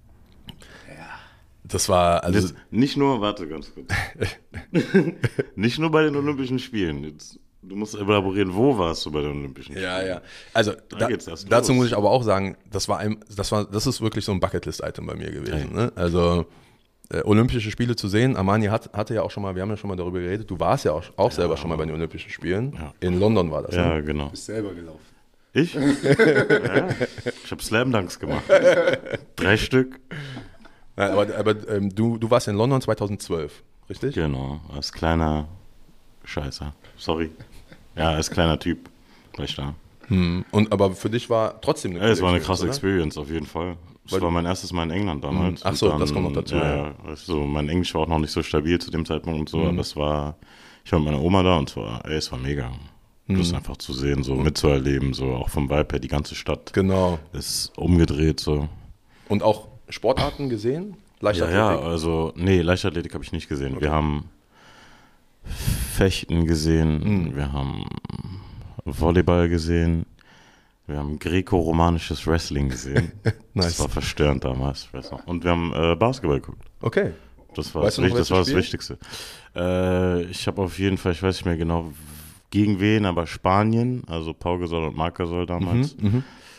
Das war, also, Jetzt, nicht nur, warte ganz kurz. Nicht nur bei den Olympischen Spielen. Jetzt, du musst elaborieren, wo warst du bei den Olympischen Spielen? ja, ja. Also da, geht's erst dazu los. muss ich aber auch sagen, das war ein, das war, das ist wirklich so ein Bucketlist-Item bei mir gewesen. Ja. Ne? Also äh, Olympische Spiele zu sehen. Armani hat, hatte ja auch schon mal, wir haben ja schon mal darüber geredet, du warst ja auch, auch selber Ja. schon mal bei den Olympischen Spielen. Ja. In London war das. Ja, Ne? genau. Du bist selber gelaufen. Ich? ja. Ich habe Slam Dunks gemacht. Drei Stück. Nein, aber aber ähm, du, du warst in London zweitausendzwölf, richtig? Genau, als kleiner Scheißer. Sorry. Ja, als kleiner Typ war ich da. Hm. Und, aber für dich war trotzdem eine Ja, es war eine Experience, krasse oder? Experience, auf jeden Fall. Es Weil war du- mein erstes Mal in England damals. Ach Und so, das kommt noch dazu, Ja, ja. ja. Weißt du, mein Englisch war auch noch nicht so stabil zu dem Zeitpunkt und so. Mhm. Aber das war, ich war mit meiner Oma da und es war, ey, es war mega. Mhm. Das einfach zu sehen, so mitzuerleben, so auch vom Vibe her, die ganze Stadt Genau. ist umgedreht, so. Und auch Sportarten gesehen? Ja, Leichtathletik? ja, also, nee, Leichtathletik habe ich nicht gesehen. Okay. Wir haben Fechten gesehen, Mhm. wir haben Volleyball gesehen, wir haben greko-romanisches Wrestling gesehen. Nice. Das war verstörend damals. Weiß noch. Und wir haben äh, Basketball geguckt. Okay. Das war, Weißt das, du noch, Wich- das, war das welches Wichtigste. Äh, ich habe auf jeden Fall, ich weiß nicht mehr genau gegen wen, aber Spanien, also Pau Gasol und Marc Gasol damals. Mhm, mhm.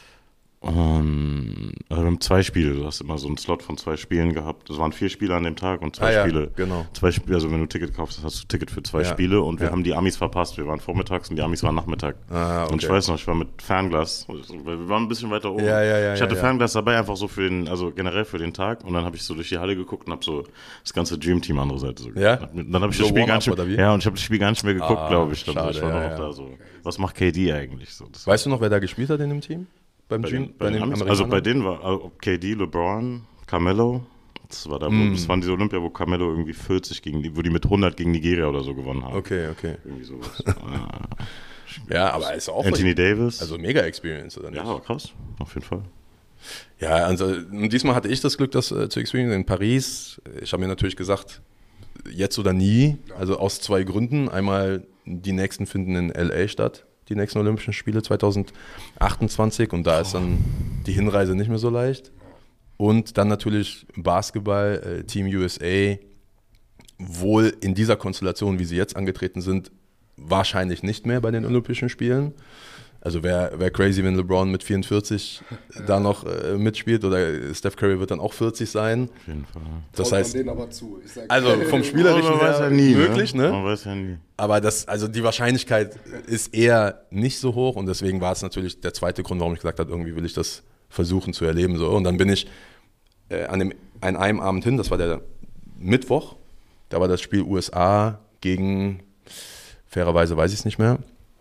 Und also wir haben zwei Spiele, du hast immer so einen Slot von zwei Spielen gehabt. Das waren vier Spiele an dem Tag und zwei Ah, ja, Spiele. genau. Zwei Spiele, also wenn du ein Ticket kaufst, hast du ein Ticket für zwei Ja, Spiele und wir ja. haben die Amis verpasst. Wir waren vormittags und die Amis waren Nachmittag. Ah, okay. Und ich weiß noch, ich war mit Fernglas, weil wir waren ein bisschen weiter oben. Ja, ja, ja, ich hatte ja, ja. Fernglas dabei, einfach so für den, also generell für den Tag. Und dann habe ich so durch die Halle geguckt und habe so das ganze Dream Team andere Seite so Ja? geguckt. Dann habe ich So das Spiel Warm-up gar nicht mehr, oder wie? ja, und ich habe das Spiel gar nicht mehr geguckt, Ah, glaube ich. Dann schade, so. Ich war ja, nur noch ja. da so. Was macht K D eigentlich so? Das Weißt du noch, wer da gespielt hat in dem Team? Beim bei Dream? den, bei den Amis? Amerikanern? Also bei denen war also K D, LeBron, Carmelo. Das war da, wo, Mm. das waren diese Olympia, wo Carmelo irgendwie vierzig gegen die, wo die mit hundert gegen Nigeria oder so gewonnen haben. Okay, okay. Irgendwie sowas. Ah. Ja, aber ist auch Anthony Davis. also mega Experience, oder nicht? ja, aber krass, auf jeden Fall. Ja, also und diesmal hatte ich das Glück, das äh, zu experience in Paris. Ich habe mir natürlich gesagt, jetzt oder nie. Also aus zwei Gründen. Einmal, die nächsten finden in L A statt, die nächsten Olympischen Spiele zweitausendachtundzwanzig. Und da ist dann die Hinreise nicht mehr so leicht. Und dann natürlich Basketball, äh, Team U S A. Wohl in dieser Konstellation, wie sie jetzt angetreten sind, wahrscheinlich nicht mehr bei den Olympischen Spielen. Also wäre wär crazy, wenn LeBron mit vierundvierzig da noch äh, mitspielt oder Steph Curry wird dann auch vierzig sein. Auf jeden Fall. Das Traut heißt, man denen aber zu. Ich sag, also vom Spielerischen man weiß her ja nie, möglich, ne? Man weiß ja nie. Aber das, also die Wahrscheinlichkeit ist eher nicht so hoch und deswegen war es natürlich der zweite Grund, warum ich gesagt habe, irgendwie will ich das versuchen zu erleben. So. Und dann bin ich äh, an, dem, an einem Abend hin, das war der Mittwoch, da war das Spiel U S A gegen, fairerweise weiß ich es nicht mehr,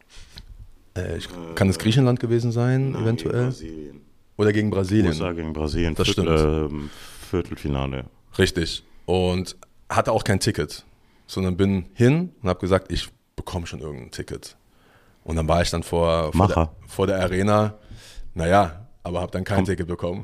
äh, ich, kann es Griechenland gewesen sein, Nein, eventuell? Gegen Brasilien. Oder gegen Brasilien? U S A gegen Brasilien. Das Viertel, stimmt. Ähm, Viertelfinale. Richtig. Und hatte auch kein Ticket, sondern bin hin und habe gesagt, ich bekomme schon irgendein Ticket. Und dann war ich dann vor, vor, der, Macher. vor der Arena, naja, aber habe dann kein Ticket bekommen.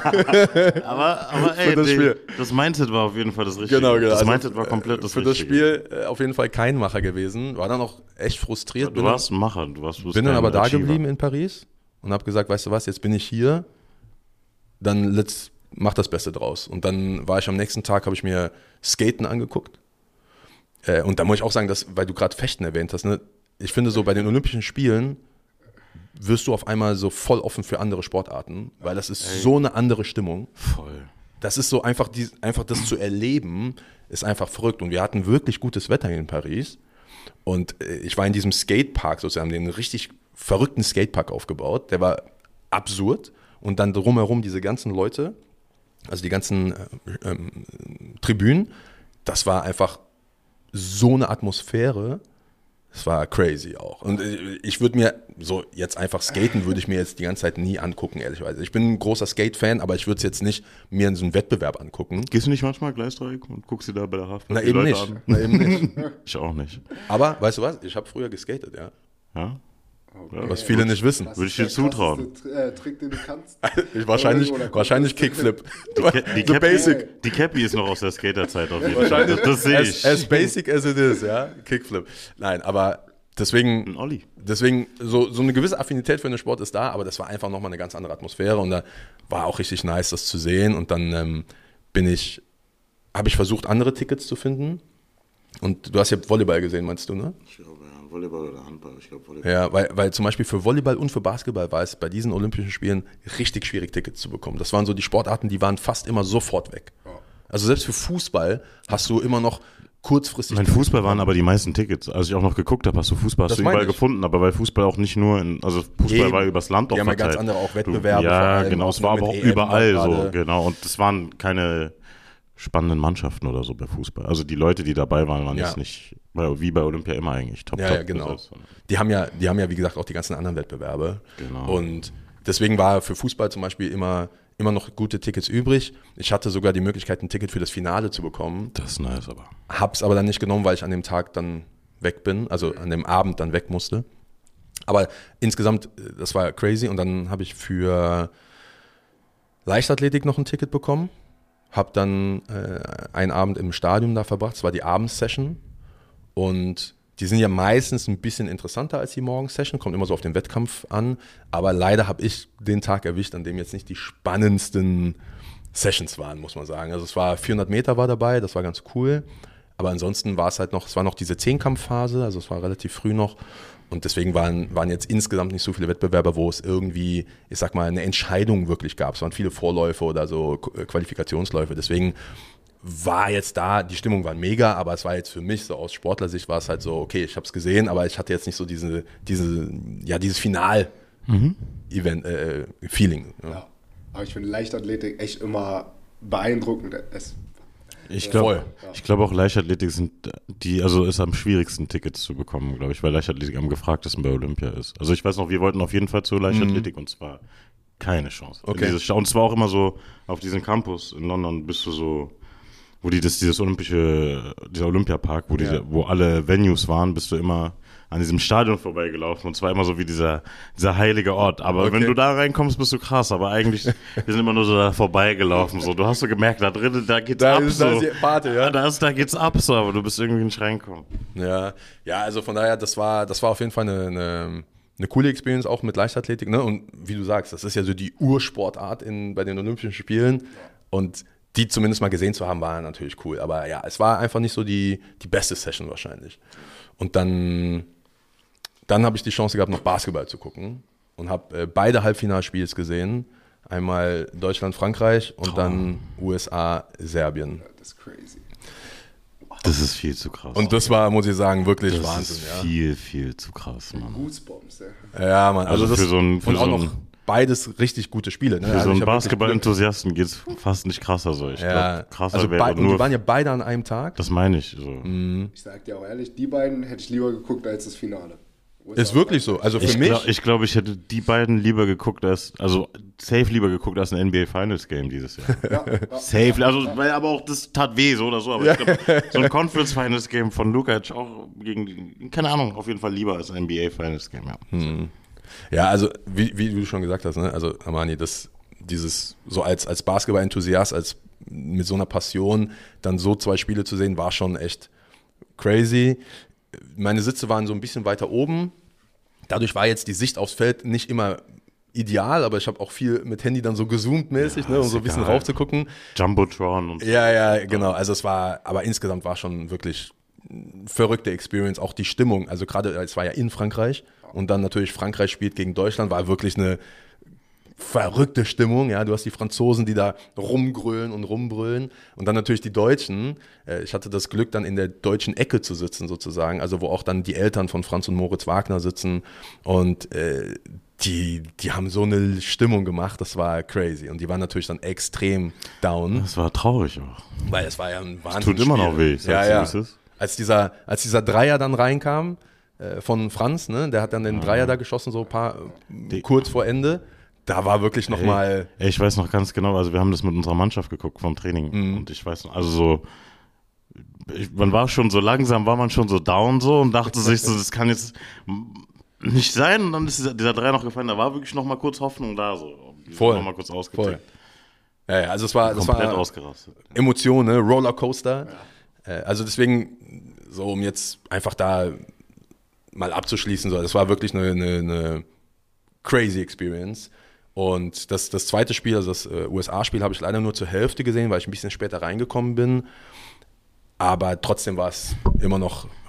Aber, aber ey, Für das die- Spiel. das Mindset war auf jeden Fall das Richtige. Genau, genau. Das Also, Mindset war komplett das Für das Richtige. Spiel äh, auf jeden Fall kein Macher gewesen. War dann auch echt frustriert. Du bin warst ein Macher. Du warst, du bist bin dann kein aber da Achiever. geblieben in Paris und habe gesagt, weißt du was, jetzt bin ich hier, dann let's, mach das Beste draus. Und dann war ich am nächsten Tag, habe ich mir Skaten angeguckt. Äh, und da muss ich auch sagen, dass, weil du gerade Fechten erwähnt hast, ne, ich finde so bei den Olympischen Spielen wirst du auf einmal so voll offen für andere Sportarten, weil das ist so eine andere Stimmung. Voll. Das ist so einfach, die, einfach das zu erleben, ist einfach verrückt. Und wir hatten wirklich gutes Wetter in Paris. Und äh, ich war in diesem Skatepark sozusagen, den richtig verrückten Skatepark aufgebaut. Der war absurd. Und dann drumherum diese ganzen Leute, also die ganzen äh, ähm, Tribünen, das war einfach so eine Atmosphäre. Das war crazy auch. Und äh, ich würde mir so jetzt einfach skaten, würde ich mir jetzt die ganze Zeit nie angucken, ehrlicherweise. Ich bin ein großer Skate-Fan, aber ich würde es jetzt nicht mir in so einem Wettbewerb angucken. Gehst du nicht manchmal Gleisdreieck und guckst dir da bei der Haft Na die eben Leute nicht. an? Na eben nicht. Ich auch nicht. Aber weißt du was? Ich habe früher geskatet, ja. Ja? Okay. Was viele nicht wissen. Was Würde ist ich dir der zutrauen. krasseste, äh, Trick, den du kannst? Ich wahrscheinlich Oder kommt wahrscheinlich das- Kickflip. Die, die, The Cappy, basic. die Cappy ist noch aus der Skaterzeit auf jeden Fall. Wahrscheinlich. Das, das sehe As, ich. as basic as it is, ja. Kickflip. Nein, aber deswegen, Ein Olli. deswegen so, so eine gewisse Affinität für den Sport ist da, aber das war einfach nochmal eine ganz andere Atmosphäre und da war auch richtig nice, das zu sehen. Und dann ähm, bin ich, habe ich versucht, andere Tickets zu finden. Und du hast ja Volleyball gesehen, meinst du, ne? Ich glaube, ja. Volleyball oder Handball. Ich glaube, Volleyball. Ja, weil, weil zum Beispiel für Volleyball und für Basketball war es bei diesen Olympischen Spielen richtig schwierig, Tickets zu bekommen. Das waren so die Sportarten, die waren fast immer sofort weg. Also selbst für Fußball hast du immer noch kurzfristig. Mein Fußball waren aber die meisten Tickets. Als ich auch noch geguckt habe, hast du Fußball hast Das du meine überall ich. gefunden, aber weil Fußball auch nicht nur in, also Fußball Eben. war übers Land auch Die haben ja verteilt. ganz andere auch Du- Wettbewerbe. vor Ja, allem, genau, auch es war mit aber auch E M überall gerade. so, genau. Und es waren keine spannenden Mannschaften oder so bei Fußball. Also die Leute, die dabei waren, waren Ja. jetzt nicht, wie bei Olympia immer eigentlich, top, Ja, top ja, genau. besetzt. Die haben ja, die haben ja, wie gesagt, auch die ganzen anderen Wettbewerbe. Genau. Und deswegen war für Fußball zum Beispiel immer, immer noch gute Tickets übrig. Ich hatte sogar die Möglichkeit, ein Ticket für das Finale zu bekommen. Das ist nice, aber. Hab's aber dann nicht genommen, weil ich an dem Tag dann weg bin, also an dem Abend dann weg musste. Aber insgesamt, das war crazy. Und dann habe ich für Leichtathletik noch ein Ticket bekommen. Habe dann äh, einen Abend im Stadion da verbracht. Es war die Abendsession. Und die sind ja meistens ein bisschen interessanter als die Morgensession. Kommt immer so auf den Wettkampf an. Aber leider habe ich den Tag erwischt, an dem jetzt nicht die spannendsten Sessions waren, muss man sagen. Also es war vierhundert Meter war dabei, das war ganz cool. Aber ansonsten war es halt noch, es war noch diese Zehnkampfphase, also es war relativ früh noch. Und deswegen waren, waren jetzt insgesamt nicht so viele Wettbewerbe, wo es irgendwie, ich sag mal, eine Entscheidung wirklich gab. Es waren viele Vorläufe oder so Qualifikationsläufe. Deswegen war jetzt da, die Stimmung war mega, aber es war jetzt für mich, so aus Sportlersicht, war es halt so, okay, ich habe es gesehen, aber ich hatte jetzt nicht so diese, diese ja, dieses Final-Event-Feeling. Ja. Ja. Aber ich finde Leichtathletik echt immer beeindruckend. Es, Ich Voll. glaube ich glaub auch Leichtathletik sind die, also ist am schwierigsten Tickets zu bekommen, glaube ich, weil Leichtathletik am gefragtesten bei Olympia ist. Also ich weiß noch, wir wollten auf jeden Fall zur Leichtathletik und zwar keine Chance. Okay. Dieses, und zwar auch immer so, auf diesem Campus in London bist du so, wo die das, dieses olympische, dieser Olympiapark, wo, diese, Ja. wo alle Venues waren, bist du immer an diesem Stadion vorbeigelaufen und zwar immer so wie dieser, dieser heilige Ort. Aber Okay. wenn du da reinkommst, bist du krass. Aber eigentlich, wir sind immer nur so da vorbeigelaufen. So. Du hast so gemerkt, da drinnen, da geht's Da ab. ist, so. da ist die Party, ja. Da, ist, da geht's ab, so, aber du bist irgendwie nicht reinkommen. Ja, ja, also von daher, das war, das war auf jeden Fall eine, eine, eine coole Experience auch mit Leichtathletik, ne? Und wie du sagst, das ist ja so die Ursportart in, bei den Olympischen Spielen und die zumindest mal gesehen zu haben, war natürlich cool. Aber ja, es war einfach nicht so die, die beste Session wahrscheinlich. Und dann, dann habe ich die Chance gehabt, noch Basketball zu gucken und habe äh, beide Halbfinalspiels gesehen. Einmal Deutschland, Frankreich und Oh. dann U S A, Serbien. das ist crazy. Das ist viel zu krass. Und das war, muss ich sagen, wirklich das Wahnsinn. ist Ja. viel, viel zu krass, Mann. Goosebumps, ja. Ja, Mann. Also, Also das, für so ein- für und auch so noch ein- beides richtig gute Spiele. Ne? Für Also so ich einen hab wirklich Basketball-Enthusiasten geht's fast nicht krasser so. Ich Glück- Ja, glaube, krasser also wäre bei, und nur. die waren ja beide an einem Tag. das meine ich. So. Ich sag dir auch ehrlich, die beiden hätte ich lieber geguckt als das Finale. Ist wirklich so. Also für Ich mich, glaube, ich, glaub, ich hätte die beiden lieber geguckt als, also safe lieber geguckt als ein N B A Finals Game dieses Jahr. Ja, ja. Safe, also, weil aber auch das tat weh, so oder so. Aber ich glaube, so ein Conference Finals Game von Luka hätte ich auch gegen, die- keine Ahnung, auf jeden Fall lieber als ein N B A Finals Game, ja. ja, also wie, wie du schon gesagt hast, ne? Also Armani, das, dieses so als, als Basketball-Enthusiast, als mit so einer Passion, dann so zwei Spiele zu sehen, war schon echt crazy. Meine Sitze waren so ein bisschen weiter oben. Dadurch war jetzt die Sicht aufs Feld nicht immer ideal, aber ich habe auch viel mit Handy dann so gezoomt mäßig, Ja, ne, um ist so ein bisschen egal. rauf zu gucken. Jumbotron und so. Ja, ja, genau. Also es war, aber insgesamt war schon wirklich eine verrückte Experience. Auch die Stimmung, also gerade, es war ja in Frankreich und dann natürlich Frankreich spielt gegen Deutschland, war wirklich eine verrückte Stimmung. Ja, du hast die Franzosen, die da rumgrölen und rumbrüllen und dann natürlich die Deutschen. Äh, Ich hatte das Glück, dann in der deutschen Ecke zu sitzen sozusagen, also wo auch dann die Eltern von Franz und Moritz Wagner sitzen und äh, die, die haben so eine Stimmung gemacht, das war crazy und die waren natürlich dann extrem down. Das war traurig auch. Weil es war ja ein Wahnsinn. Tut immer noch weh, sagst Ja, du, ja. wie es ist? Als dieser, als dieser Dreier dann reinkam äh, von Franz, ne, der hat dann den Dreier da geschossen, so ein paar, äh, kurz vor Ende. Da war wirklich nochmal. Ey, ich weiß noch ganz genau, also wir haben das mit unserer Mannschaft geguckt vom Training Mhm. und ich weiß noch, also so, ich, man war schon so langsam, war man schon so down so und dachte sich so, das kann jetzt nicht sein und dann ist dieser, dieser Dreier noch gefallen, da war wirklich noch mal kurz Hoffnung da so. Die sind Voll. Noch mal kurz Voll. ausgetickt. Ja, ja, also es war, das Komplett war ausgerastet. Emotionen, ne? Rollercoaster. Äh, also deswegen, so um jetzt einfach da mal abzuschließen, so, das war wirklich eine, eine, eine crazy Experience. Und das, das zweite Spiel, also das äh, U S A-Spiel, habe ich leider nur zur Hälfte gesehen, weil ich ein bisschen später reingekommen bin. Aber trotzdem war es immer noch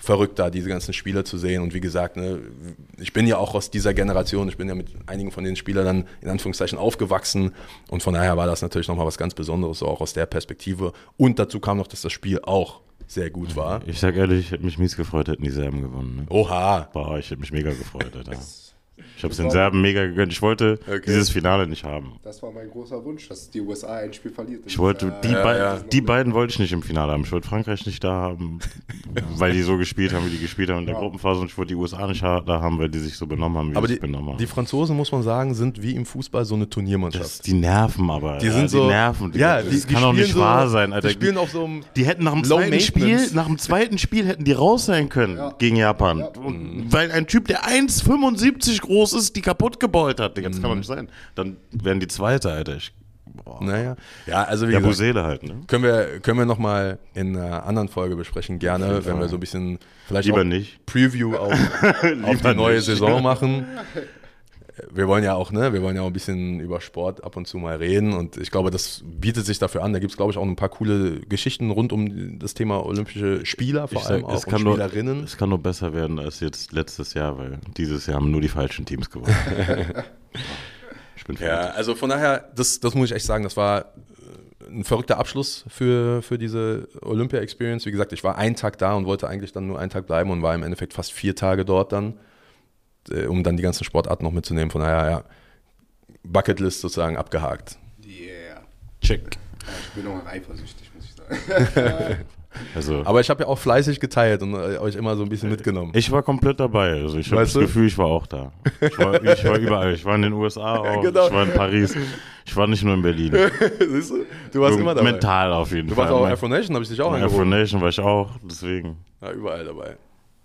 verrückt, da diese ganzen Spieler zu sehen. Und wie gesagt, ne, ich bin ja auch aus dieser Generation, ich bin ja mit einigen von den Spielern dann in Anführungszeichen aufgewachsen. Und von daher war das natürlich nochmal was ganz Besonderes, so auch aus der Perspektive. Und dazu kam noch, dass das Spiel auch sehr gut war. Ich sag ehrlich, ich hätte mich mies gefreut, hätten die Serben gewonnen. Ne? Oha. Boah, ich hätte mich mega gefreut, Alter. Ich habe es den Serben mega gegönnt. Ich wollte okay. dieses Finale nicht haben. Das war mein großer Wunsch, dass die U S A ein Spiel verliert. Ich wollte, die, ja, be- ja. die beiden wollte ich nicht im Finale haben. Ich wollte Frankreich nicht da haben, weil die so gespielt haben, wie die gespielt haben in der ja. Gruppenphase. Und ich wollte die U S A nicht da haben, weil die sich so benommen haben, wie aber sie die, sich benommen haben. Die Franzosen, muss man sagen, sind wie im Fußball so eine Turniermannschaft. Das, die nerven aber. Die sind ja, so. Die nerven. Die, ja, das die, die kann doch nicht so, wahr sein, Alter. Die spielen auf so einem Die hätten nach dem zweiten Spiel, nach dem zweiten Spiel hätten die raus sein können ja. gegen Japan. Ja. Und, weil ein Typ, der eins Komma fünfundsiebzig groß ist, die kaputt gebeult hat. Das kann doch nicht sein. Dann wären die Zweite, Alter. Ich, naja. Ja, also wie ja, gesagt, Busele halt, ne? Können wir, können wir nochmal in einer anderen Folge besprechen, gerne, wenn wir so ein bisschen vielleicht Lieber auch nicht. Preview auf, auf die neue nicht. Saison machen. Wir wollen ja auch, ne, wir wollen ja auch ein bisschen über Sport ab und zu mal reden und ich glaube, das bietet sich dafür an. Da gibt es, glaube ich, auch ein paar coole Geschichten rund um das Thema Olympische Spieler, vor ich allem sag, auch es kann und Spielerinnen. Nur, es kann nur besser werden als jetzt letztes Jahr, weil dieses Jahr haben nur die falschen Teams gewonnen. Ich bin ja, also von daher, das, das muss ich echt sagen, das war ein verrückter Abschluss für, für diese Olympia-Experience. Wie gesagt, ich war einen Tag da und wollte eigentlich dann nur einen Tag bleiben und war im Endeffekt fast vier Tage dort dann, um dann die ganzen Sportarten noch mitzunehmen. Von daher, ja, Bucketlist sozusagen abgehakt. Yeah. Check. Ja, ich bin auch eifersüchtig, muss ich sagen. Also, aber ich habe ja auch fleißig geteilt und euch immer so ein bisschen mitgenommen. Ich war komplett dabei. Also ich habe das du? Gefühl, ich war auch da. Ich war, ich war überall. Ich war in den U S A auch. Genau. Ich war in Paris. Ich war nicht nur in Berlin. Siehst du? Du warst immer dabei. Mental auf jeden du Fall. Du warst auch Afro Nation, habe ich dich auch angerufen. Afro Nation war ich auch, deswegen. Ja, überall dabei.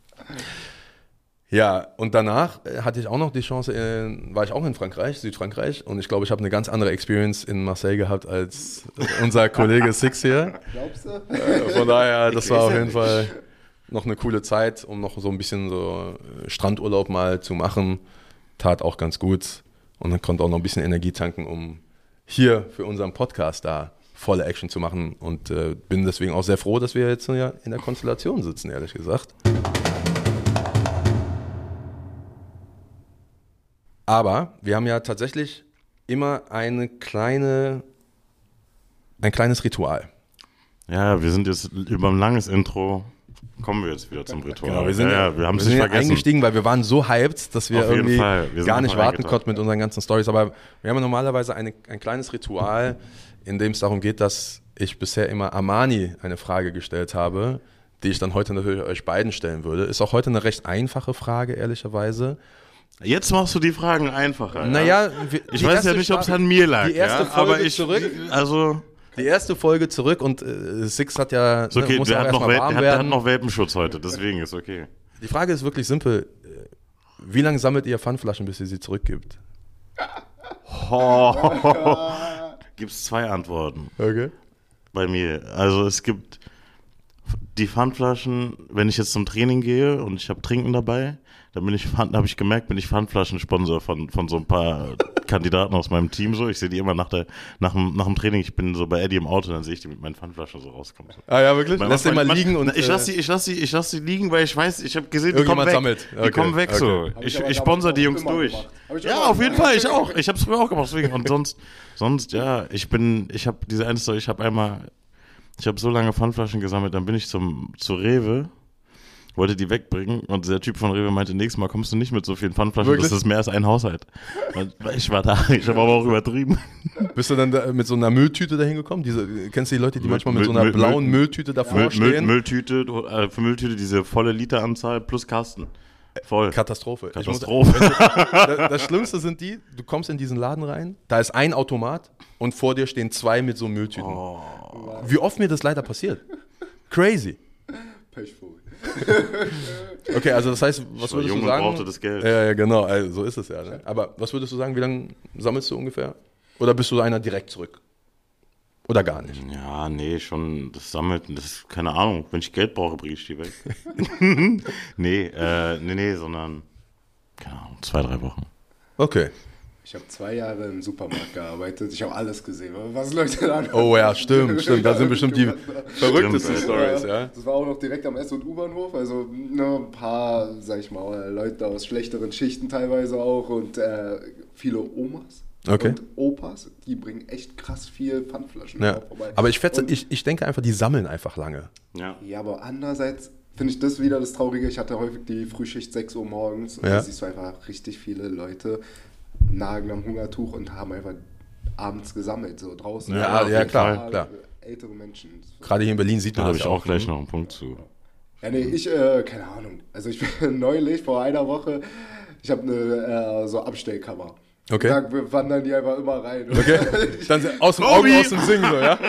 Ja, und danach hatte ich auch noch die Chance, in, war ich auch in Frankreich, Südfrankreich, und ich glaube, ich habe eine ganz andere Experience in Marseille gehabt als unser Kollege Six hier. Glaubst du? Äh, von daher, das war auf jeden Fall noch eine coole Zeit, um noch so ein bisschen so Strandurlaub mal zu machen. Tat auch ganz gut und dann konnte auch noch ein bisschen Energie tanken, um hier für unseren Podcast da volle Action zu machen und äh, bin deswegen auch sehr froh, dass wir jetzt ja in der Konstellation sitzen, ehrlich gesagt. Aber wir haben ja tatsächlich immer eine kleine, ein kleines Ritual. Ja, wir sind jetzt über ein langes Intro, kommen wir jetzt wieder zum Ritual. Genau, wir sind, ja, ja, wir haben wir es sind nicht ja vergessen. eingestiegen, weil wir waren so hyped, dass wir Auf jeden irgendwie Fall. Wir sind gar nicht voll warten eingetaucht. konnten mit unseren ganzen Stories. Aber wir haben ja normalerweise eine, ein kleines Ritual, in dem es darum geht, dass ich bisher immer Armani eine Frage gestellt habe, die ich dann heute natürlich euch beiden stellen würde. Ist auch heute eine recht einfache Frage, ehrlicherweise. Jetzt machst du die Fragen einfacher. Naja, ja? wir, ich weiß ja nicht, ob es an mir lag. Die erste ja? Folge aber ich, zurück. Also Die erste Folge zurück und äh, Six hat ja, ist okay, ne, muss der, auch hat noch erstmal Wel- warm der, hat, der hat werden. noch Welpenschutz heute, deswegen ist okay. Die Frage ist wirklich simpel. Wie lange sammelt ihr Pfandflaschen, bis ihr sie zurückgibt? Oh. Gibt es zwei Antworten Okay. bei mir. Also es gibt die Pfandflaschen, wenn ich jetzt zum Training gehe und ich habe Trinken dabei, dann bin ich, habe ich gemerkt, bin ich Pfandflaschensponsor von, von so ein paar Kandidaten aus meinem Team so. Ich sehe die immer nach, der, nach, dem, nach dem Training, ich bin so bei Eddie im Auto, dann sehe ich die mit meinen Pfandflaschen so rauskommen. So. Ah ja, wirklich? Lässt den mal man, liegen und... Ich lasse die, ich lass die, ich lass die liegen, weil ich weiß, ich habe gesehen, die kommen weg. Sammelt. Okay. Die kommen weg okay. so. Ich, ich, ich sponsor die Jungs durch. Ja, auf jeden Fall, ich auch. Ich habe es früher auch gemacht, deswegen. Und sonst, sonst, ja, ich bin, ich habe diese eine Story, ich habe einmal, ich habe so lange Pfandflaschen gesammelt, dann bin ich zum, zu Rewe, wollte die wegbringen und der Typ von Rewe meinte, nächstes Mal kommst du nicht mit so vielen Pfandflaschen, Wirklich? das ist mehr als ein Haushalt. Und ich war da, ich habe aber auch übertrieben. Bist du dann da mit so einer Mülltüte dahin gekommen? Diese, kennst du die Leute, die Müll- manchmal mit Müll- so einer Müll- blauen Müll- Mülltüte davor Müll, Müll, stehen? Mülltüte, äh, für Mülltüte diese volle Literanzahl plus Kasten. Voll. Katastrophe. Ich Katastrophe. Muss, das, das Schlimmste sind die, du kommst in diesen Laden rein, da ist ein Automat und vor dir stehen zwei mit so Mülltüten. Oh. Wie oft mir das leider passiert. Crazy. Pechvogel. Okay, also das heißt, was Ich war würdest jung du und sagen? brauchte das Geld. Ja, ja, genau, also so ist es ja. Ne? Aber was würdest du sagen, wie lange sammelst du ungefähr? Oder bist du einer direkt zurück? Oder gar nicht? Ja, nee, schon, das sammelt, das ist, keine Ahnung, wenn ich Geld brauche, bringe ich die weg. nee, äh, nee, nee, sondern, keine Ahnung, zwei, drei Wochen. Okay. Ich habe zwei Jahre im Supermarkt gearbeitet. Ich habe alles gesehen, was Leute da Oh ja, stimmt, stimmt. Da sind bestimmt die verrücktesten Stories, ja. Das war auch noch direkt am S- und U-Bahnhof. Also ne, ein paar, sag ich mal, Leute aus schlechteren Schichten teilweise auch und äh, viele Omas. Okay. Und Opas, die bringen echt krass viel Pfandflaschen Ja. vorbei. Aber ich, fetze, Und- ich, ich denke einfach, die sammeln einfach lange. Ja. Ja, aber andererseits finde ich das wieder das Traurige. Ich hatte häufig die Frühschicht sechs Uhr morgens und Ja. da siehst du einfach richtig viele Leute nagen am Hungertuch und haben einfach abends gesammelt, so draußen. Ja, Auf ja, jeden klar, Fall klar. Ältere Menschen. Gerade hier in Berlin sieht Da man habe das ich ja auch gleich ne? noch einen Punkt zu. Ja, nee, ich, äh, keine Ahnung. Also ich bin neulich, vor einer Woche, ich habe eine äh, so Abstellkammer. Okay. Und da wandern die einfach immer rein. Okay, dann aus dem Augen, aus dem Singen so, ja?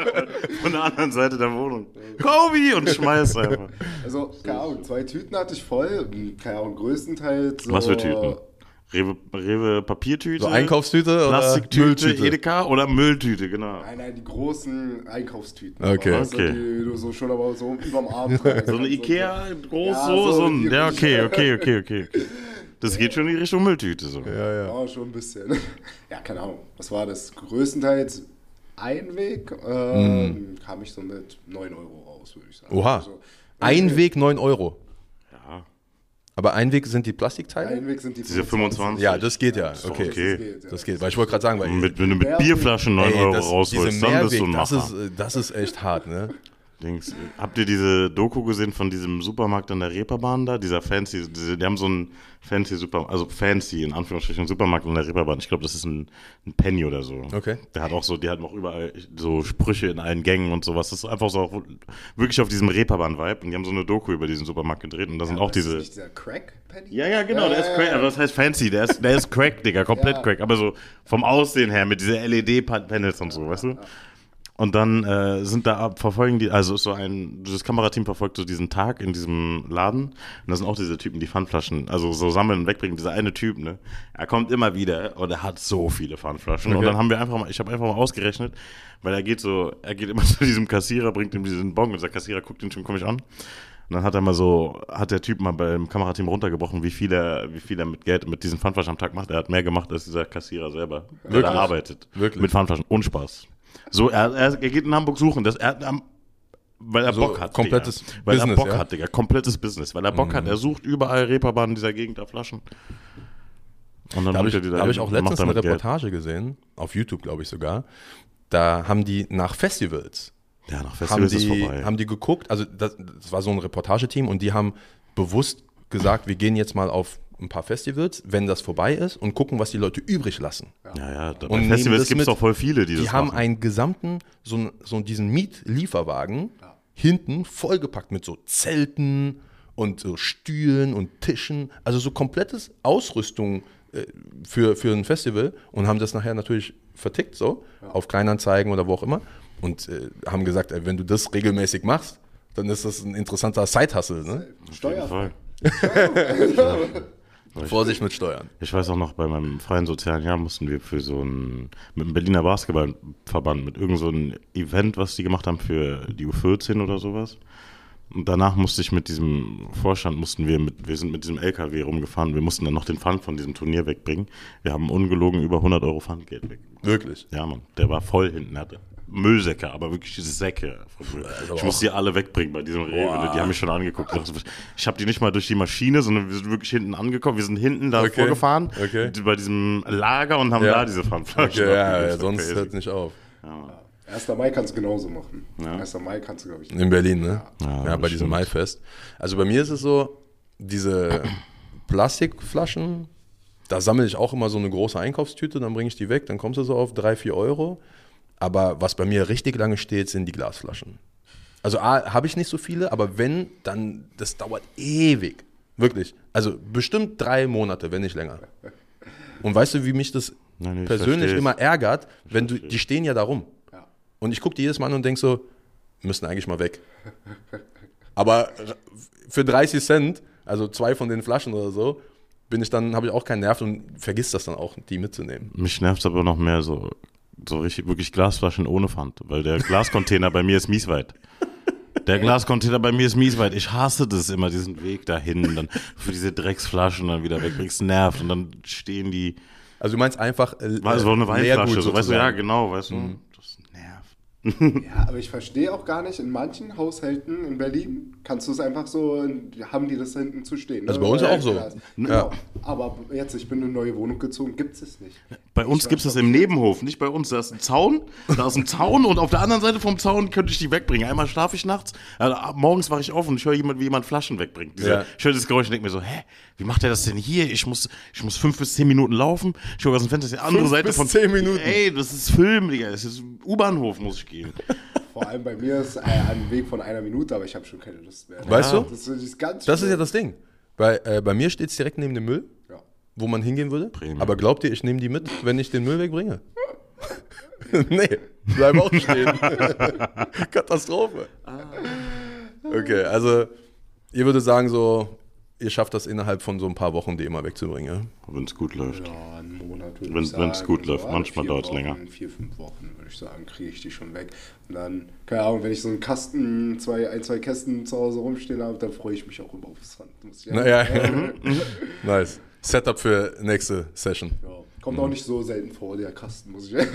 Von der anderen Seite der Wohnung. Kobe! Und schmeißt einfach. Also, keine Ahnung, zwei Tüten hatte ich voll. Keine Ahnung, größtenteils so... Was für Tüten? Rewe, Rewe Papiertüte? So Einkaufstüte oder Plastiktüte, Mülltüte? Edeka oder Mülltüte, genau. Nein, nein, die großen Einkaufstüten. Okay. Aber, weißt du, Okay. Die du so schon aber so überm Arm trägst. So eine Ikea, groß, Ja, so, so so ein. die Ja, okay, Richtung. okay, okay, okay. okay. Das geht schon in die Richtung Mülltüte, so. Ja, ja. Ja, schon ein bisschen. Ja, keine Ahnung. Was war das? Größtenteils Einweg ähm, kam ich so mit neun Euro raus, würde ich sagen. Oha. Also, Einweg neun Euro. Ja. Aber Einweg sind die Plastikteile? Einweg sind die Diese fünfundzwanzig. Ja, das geht ja. doch Okay. okay. Das geht, ja. Das geht, weil ich wollte gerade sagen, weil Mit, wenn du mit Bierflaschen neun ey, Euro das, rausholst, diese dann bist Mehrweg, du ein das Macher. ist, äh, das ist echt hart, ne? Dings. Habt ihr diese Doku gesehen von diesem Supermarkt an der Reeperbahn da? Dieser fancy, diese, die haben so einen fancy Supermarkt, also fancy in Anführungsstrichen Supermarkt an der Reeperbahn. Ich glaube, das ist ein, ein Penny oder so. Okay. Der hat auch so, die hatten auch überall so Sprüche in allen Gängen und sowas. Das ist einfach so auch wirklich auf diesem Reeperbahn-Vibe. Und die haben so eine Doku über diesen Supermarkt gedreht und da sind auch Das ist diese. nicht dieser Crack-Penny? Ja, ja, genau, der ist Ja, crack, ja, aber das heißt fancy, der ist, der ist crack, Digga, komplett Ja. crack, aber so vom Aussehen her mit dieser L E D-Panels und so, weißt du? Und dann äh, sind da ab- verfolgen die, also ist so ein, das Kamerateam verfolgt so diesen Tag in diesem Laden und da sind auch diese Typen, die Pfandflaschen, also so sammeln und wegbringen, dieser eine Typ, ne? Er kommt immer wieder und er hat so viele Pfandflaschen Okay. und dann haben wir einfach mal, ich habe einfach mal ausgerechnet, weil er geht so, er geht immer zu diesem Kassierer, bringt ihm diesen Bon und der Kassierer guckt ihn schon komisch an. Und dann hat er mal so, hat der Typ mal beim Kamerateam runtergebrochen, wie viel er, wie viel er mit Geld, mit diesen Pfandflaschen am Tag macht. Er hat mehr gemacht als dieser Kassierer selber, der Wirklich? da arbeitet. Wirklich? Mit Pfandflaschen. Und Spaß. So, er, er, er geht in Hamburg suchen, das, er, er, weil er So, Bock hat. komplettes Digga. Weil Business, er Bock ja? hat, Digga. Komplettes Business. Weil er Bock hat. Er sucht überall Reeperbahn in dieser Gegend nach Flaschen. Und dann Da habe ich, nimmt er die da hab ich dahin auch und letztens macht eine damit Geld. Reportage gesehen, auf YouTube glaube ich sogar. Da haben die nach Festivals, Ja, nach haben Festivals ist die, vorbei. haben die geguckt, also das, das war so ein Reportageteam und die haben bewusst gesagt, wir gehen jetzt mal auf ein paar Festivals, wenn das vorbei ist und gucken, was die Leute übrig lassen. ja, ja. Da, Und bei nehmen Festivals das gibt es mit. doch voll viele, die Die das haben machen. einen gesamten, so, n- so diesen Mietlieferwagen hinten vollgepackt mit so Zelten und so Stühlen und Tischen, also so komplettes Ausrüstung äh, für, für ein Festival und haben das nachher natürlich vertickt so, auf Kleinanzeigen oder wo auch immer und äh, haben gesagt, ey, wenn du das regelmäßig machst, dann ist das ein interessanter Side-Hustle, ne? Auf jeden Steuer. Fall. Vorsicht mit Steuern. Ich weiß auch noch, bei meinem freien sozialen Jahr mussten wir für so ein, mit dem Berliner Basketballverband, mit irgend so ein Event, was die gemacht haben für die U vierzehn oder sowas. Und danach musste ich mit diesem Vorstand, mussten wir mit, wir sind mit diesem L K W rumgefahren, wir mussten dann noch den Pfand von diesem Turnier wegbringen. Wir haben ungelogen über hundert Euro Pfandgeld weg. Wirklich. Ja, Mann, der war voll hinten, er hatte Müllsäcke, aber wirklich diese Säcke. Ich musste die alle wegbringen bei diesem Rewe. Die haben mich schon angeguckt. Ich habe die nicht mal durch die Maschine, sondern wir sind wirklich hinten angekommen. Wir sind hinten da Okay. vorgefahren Okay. bei diesem Lager und haben Ja. da diese Pfandflaschen. Okay, ja, abgelöst. ja, sonst Crazy. hört nicht auf. erster Mai kannst du genauso machen. Ja. erster Mai kannst du, glaube ich, In Berlin, ne? Ja, Ja, das bei diesem stimmt. Maifest. Also bei mir ist es so, diese Plastikflaschen, da sammle ich auch immer so eine große Einkaufstüte, dann bringe ich die weg, dann kommst du so auf drei, vier Euro. Aber was bei mir richtig lange steht, sind die Glasflaschen. Also A, habe ich nicht so viele, aber wenn, dann, das dauert ewig. Wirklich. Also bestimmt drei Monate, wenn nicht länger. Und weißt du, wie mich das Nein, nee, ich persönlich versteh's. immer ärgert, wenn du, die stehen ja da rum. Ja. Und ich gucke die jedes Mal an und denke so, müssen eigentlich mal weg. Aber für dreißig Cent, also zwei von den Flaschen oder so, bin ich dann, habe ich auch keinen Nerv und vergiss das dann auch, die mitzunehmen. Mich nervt es aber noch mehr so, so richtig, wirklich Glasflaschen ohne Pfand, weil der Glascontainer bei mir ist miesweit. Der Glascontainer bei mir ist miesweit. Ich hasse das immer, diesen Weg dahin, dann für diese Drecksflaschen dann wieder wegbringst, nervt und dann stehen die. Also du meinst einfach äh, War so eine Weinflasche, so, weißt du, ja, sozusagen. genau, weißt du. Mhm. Das nervt. Ja, aber ich verstehe auch gar nicht, in manchen Haushalten in Berlin kannst du es einfach so, haben die das da hinten zu stehen. Also ne? bei uns ja Weil- auch so. Ja. Genau. Ja. Aber jetzt, ich bin in eine neue Wohnung gezogen, gibt es nicht. Bei uns Ich gibt es weiß das im Nebenhof, nicht bei uns. Da ist ein Zaun, da ist ein Zaun und auf der anderen Seite vom Zaun könnte ich die wegbringen. Einmal schlafe ich nachts, also morgens wache ich auf und ich höre jemand, wie jemand Flaschen wegbringt. Diese, Ja. Ich höre das Geräusch und denke mir so, hä, wie macht der das denn hier? Ich muss, ich muss fünf bis zehn Minuten laufen. Ich gucke aus dem Fenster, das ist die andere Fünf Seite bis von... zehn Minuten. Ey, das ist Film, Digga. Das ist U-Bahnhof, muss ich gehen. Vor allem bei mir ist äh, ein Weg von einer Minute, aber ich habe schon keine Lust mehr. Weißt ja, du? Das ist ganz Das ist ja schlimm. das Ding. Bei, äh, bei mir steht es direkt neben dem Müll, Ja. wo man hingehen würde. Premium. Aber glaubt ihr, ich nehme die mit, wenn ich den Müll wegbringe? Nee, bleib auch stehen. Katastrophe. Okay, also ihr würdet sagen so, ihr schafft das innerhalb von so ein paar Wochen, die immer wegzubringen. Ja? Wenn es gut läuft. Ja, einen Monat würde Wenn- ich sagen. wenn's gut läuft. alle Manchmal vier dauert's Wochen, länger. Vier, fünf Wochen würde ich sagen, kriege ich die schon weg. Und dann, keine Ahnung, wenn ich so einen Kasten, zwei, ein, zwei Kästen zu Hause rumstehen habe, dann freue ich mich auch immer aufs Pfand. Muss ich Naja, sagen. nice. Setup für nächste Session. Ja, kommt auch nicht so selten vor, der Kasten, muss ich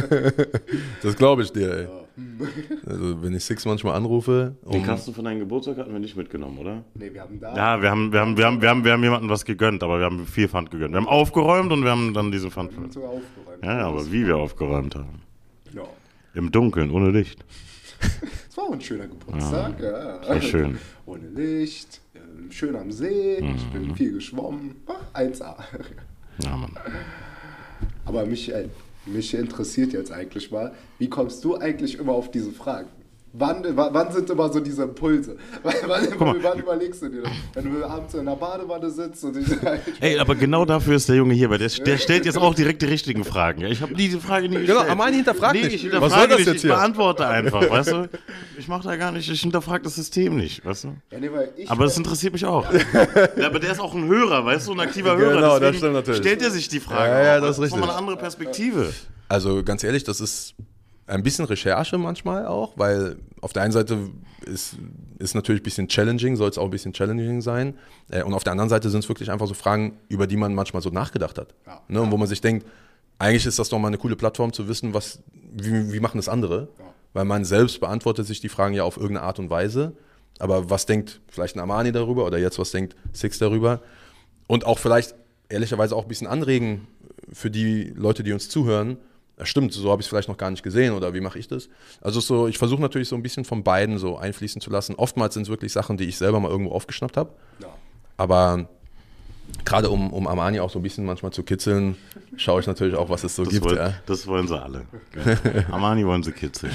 Das glaube ich dir, ey. Ja. Also wenn ich Six manchmal anrufe, Den um, Kasten von deinem Geburtstag hatten wir nicht mitgenommen, oder? Nee, wir haben da. Ja, wir haben, wir haben, wir haben, wir haben, wir haben jemandem was gegönnt, aber wir haben viel Pfand gegönnt. Wir haben aufgeräumt und wir haben dann diesen Pfand. Wir haben sogar aufgeräumt. Ja, ja, aber wie wir aufgeräumt haben. Ja. Im Dunkeln, ohne Licht. Es war auch ein schöner Geburtstag, ja. war schön. Ohne Licht, ähm, schön am See, ich Mhm. bin viel geschwommen. Ach, eins A. Ja, Mann. Aber mich, äh, mich interessiert jetzt eigentlich mal, wie kommst du eigentlich immer auf diese Fragen? Wann, wann wann sind immer so diese Impulse? Wann, wann, wann überlegst du dir das? Wenn du abends in der Badewanne sitzt und ich Ey, aber genau dafür ist der Junge hier, weil der, der stellt jetzt auch direkt die richtigen Fragen. Ich habe diese Frage nie gestellt. Genau, Armani hinterfragt nee, nicht. ich hinterfrage Was soll das nicht, jetzt ich hier? beantworte einfach, weißt du? Ich mache da gar nicht, ich hinterfrage das System nicht, weißt du? Ja, nee, weil ich Aber das interessiert mich auch. Ja, aber der ist auch ein Hörer, weißt du, ein aktiver Hörer. Genau, das deswegen stimmt natürlich. stellt er sich die Frage. Ja, ja, auch. das ist ist nochmal richtig. eine andere Perspektive. Also ganz ehrlich, das ist ein bisschen Recherche manchmal auch, weil auf der einen Seite ist, ist natürlich ein bisschen challenging, soll es auch ein bisschen challenging sein. Äh, Und auf der anderen Seite sind es wirklich einfach so Fragen, über die man manchmal so nachgedacht hat. Ja. Ne? Und wo man sich denkt, eigentlich ist das doch mal eine coole Plattform zu wissen, was, wie, wie machen das andere. Ja. Weil man selbst beantwortet sich die Fragen ja auf irgendeine Art und Weise. Aber was denkt vielleicht ein Armani darüber oder jetzt was denkt Six darüber? Und auch vielleicht ehrlicherweise auch ein bisschen anregen für die Leute, die uns zuhören. Ja, stimmt, so habe ich es vielleicht noch gar nicht gesehen oder wie mache ich das? Also so, ich versuche natürlich so ein bisschen von beiden so einfließen zu lassen. Oftmals sind es wirklich Sachen, die ich selber mal irgendwo aufgeschnappt habe. Ja. Aber gerade um, um Armani auch so ein bisschen manchmal zu kitzeln, schaue ich natürlich auch, was es so Das, gibt. wollen, Ja. das wollen sie alle. Ja. Armani wollen sie kitzeln.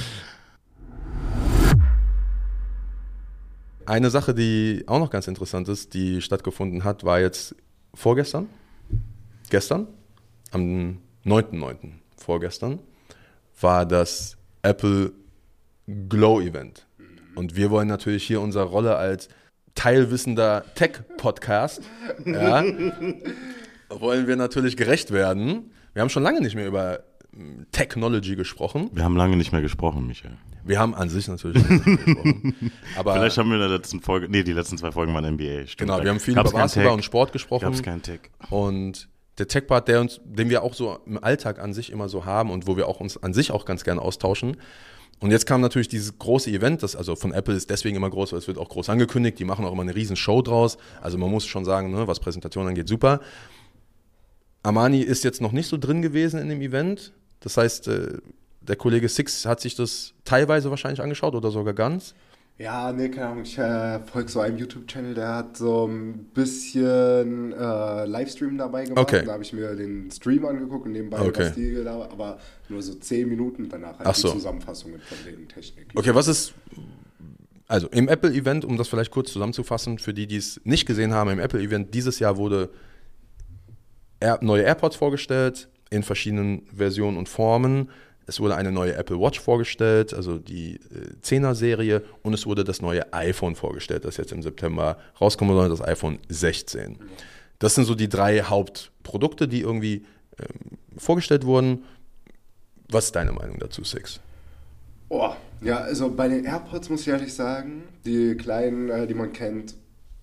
Eine Sache, die auch noch ganz interessant ist, die stattgefunden hat, war jetzt vorgestern, gestern, am neunten neunten vorgestern, war das Apple Glow Event. Und wir wollen natürlich hier unserer Rolle als teilwissender Tech-Podcast, ja, wollen wir natürlich gerecht werden. Wir haben schon lange nicht mehr über ähm, Technology gesprochen. Wir haben lange nicht mehr gesprochen, Michael. Wir haben an sich natürlich nicht mehr gesprochen. Aber Vielleicht haben wir in der letzten Folge, nee, die letzten zwei Folgen waren N B A. Stimmt. genau, Da wir haben viel gab's über kein Basketball Tech. und Sport gesprochen. Gab's keinen Tech. Und der Tech-Part, der uns, den wir auch so im Alltag an sich immer so haben und wo wir auch uns an sich auch ganz gerne austauschen. Und jetzt kam natürlich dieses große Event, das also von Apple ist deswegen immer groß, weil es wird auch groß angekündigt. Die machen auch immer eine riesen Show draus. Also man muss schon sagen, ne, was Präsentation angeht, super. Armani ist jetzt noch nicht so drin gewesen in dem Event. Das heißt, äh, der Kollege Six hat sich das teilweise wahrscheinlich angeschaut oder sogar ganz. Ja, nee, keine Ahnung, ich äh, folge so einem YouTube-Channel, der hat so ein bisschen äh, Livestream dabei gemacht. Okay. Da habe ich mir den Stream angeguckt und nebenbei Okay. was die da, aber nur so zehn Minuten danach halt Ach die so. Zusammenfassungen von den Technik. Okay, was ist, also im Apple-Event, um das vielleicht kurz zusammenzufassen, für die, die es nicht gesehen haben, im Apple-Event dieses Jahr wurde Air, neue AirPods vorgestellt, in verschiedenen Versionen und Formen. Es wurde eine neue Apple Watch vorgestellt, also die äh, zehner-Serie, und es wurde das neue iPhone vorgestellt, das jetzt im September rauskommen soll, das iPhone sechzehn. Das sind so die drei Hauptprodukte, die irgendwie ähm, vorgestellt wurden. Was ist deine Meinung dazu, Six? Oh, ja, also bei den AirPods muss ich ehrlich sagen, die kleinen, äh, die man kennt,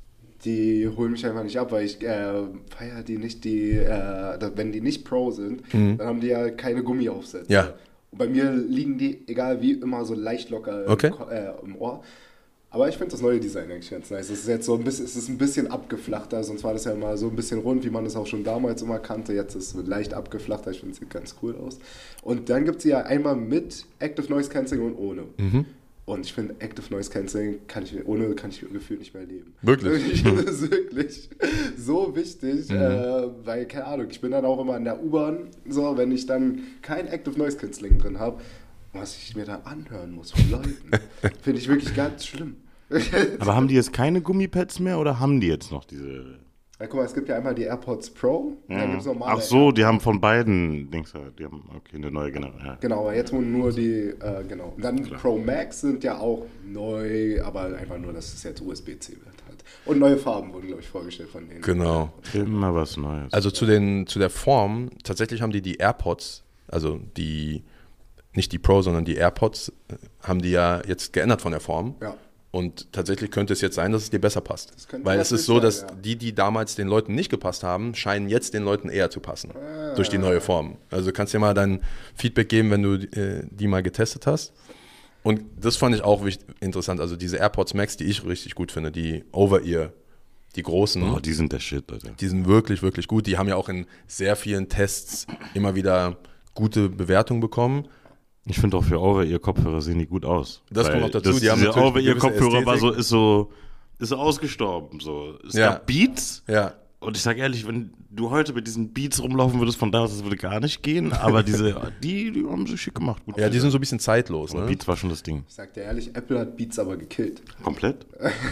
die holen mich einfach nicht ab, weil ich äh, feiere die nicht, die, äh, wenn die nicht Pro sind, Mhm. dann haben die ja keine Gummiaufsätze. Ja. Und bei mir liegen die, egal wie, immer so leicht locker Okay. im, Ko- äh, im Ohr. Aber ich finde das neue Design eigentlich ganz nice. Es ist jetzt so ein bisschen, es ist ein bisschen abgeflachter, sonst war das ja immer so ein bisschen rund, wie man es auch schon damals immer kannte. Jetzt ist es leicht abgeflachter, ich finde es sieht ganz cool aus. Und dann gibt es ja einmal mit Active Noise Cancelling und ohne. Mhm. Und ich finde, Active Noise Cancelling kann ich, ohne kann ich gefühlt nicht mehr leben. Wirklich? Ich finde das wirklich so wichtig, Mhm. äh, weil, keine Ahnung, ich bin dann auch immer in der U-Bahn, so, wenn ich dann kein Active Noise Cancelling drin habe, was ich mir da anhören muss von Leuten, finde ich wirklich ganz schlimm. Aber haben die jetzt keine Gummipads mehr oder haben die jetzt noch diese? Ja, guck mal, es gibt ja einmal die AirPods Pro, dann Ja. gibt's normale Ach so, die AirPods. haben von beiden Dings, die haben okay eine neue Generation. Ja. Genau, aber jetzt wurden nur die, äh, genau. Und dann Klar. Pro Max sind ja auch neu, aber einfach nur, dass es jetzt U S B C wird hat. Und neue Farben wurden, glaube ich, vorgestellt von denen. Genau. Immer was Neues. Also zu, den, zu der Form, tatsächlich haben die die AirPods, also die, nicht die Pro, sondern die AirPods, äh, haben die ja jetzt geändert von der Form. Ja. Und tatsächlich könnte es jetzt sein, dass es dir besser passt. Das könnte Weil es ist natürlich so, dass sein, ja. die, die damals den Leuten nicht gepasst haben, scheinen jetzt den Leuten eher zu passen. Ah. Durch die neue Form. Also du kannst dir mal dein Feedback geben, wenn du äh, die mal getestet hast. Und das fand ich auch wichtig, interessant. Also diese AirPods Max, die ich richtig gut finde, die Over-Ear, die großen. Boah, die sind der Shit, Leute. Die sind wirklich, wirklich gut. Die haben ja auch in sehr vielen Tests immer wieder gute Bewertungen bekommen. Ich finde auch für Over-Ear-Kopfhörer sehen die gut aus. Das Weil kommt noch dazu, Das, die haben diese natürlich eine gewisse Over-Ear-Kopfhörer war so, Ästhetik. ist so, ist so ausgestorben. So. Es Ja. gab Beats. Ja. Und ich sag ehrlich, wenn du heute mit diesen Beats rumlaufen würdest von damals, das würde gar nicht gehen. Aber diese, die, die haben sie schick gemacht. Gut Ja, die sind so ein bisschen zeitlos. Aber Ne? Beats war schon das Ding. Ich sag dir ehrlich, Apple hat Beats aber gekillt. Komplett?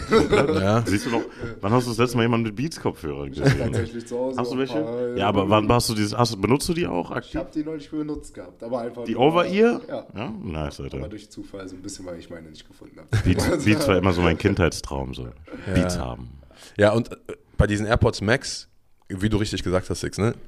Ja. Siehst du noch, wann hast du das letzte Mal jemanden mit Beats-Kopfhörern gesehen? Tatsächlich zu Hause. Hast du noch welche? ein paar- Ja, aber wann hast du dieses, hast, du- benutzt du die auch Ich aktiv? habe die neulich benutzt gehabt, aber einfach Die nur- Over-Ear? Ja. Ja, nice, Aber Alter. durch Zufall so ein bisschen, weil ich meine nicht gefunden habe. Beats, Beats war immer so mein Kindheitstraum, so. Beats haben. Ja, und äh, bei diesen AirPods Max, wie du richtig gesagt hast, Six, ne?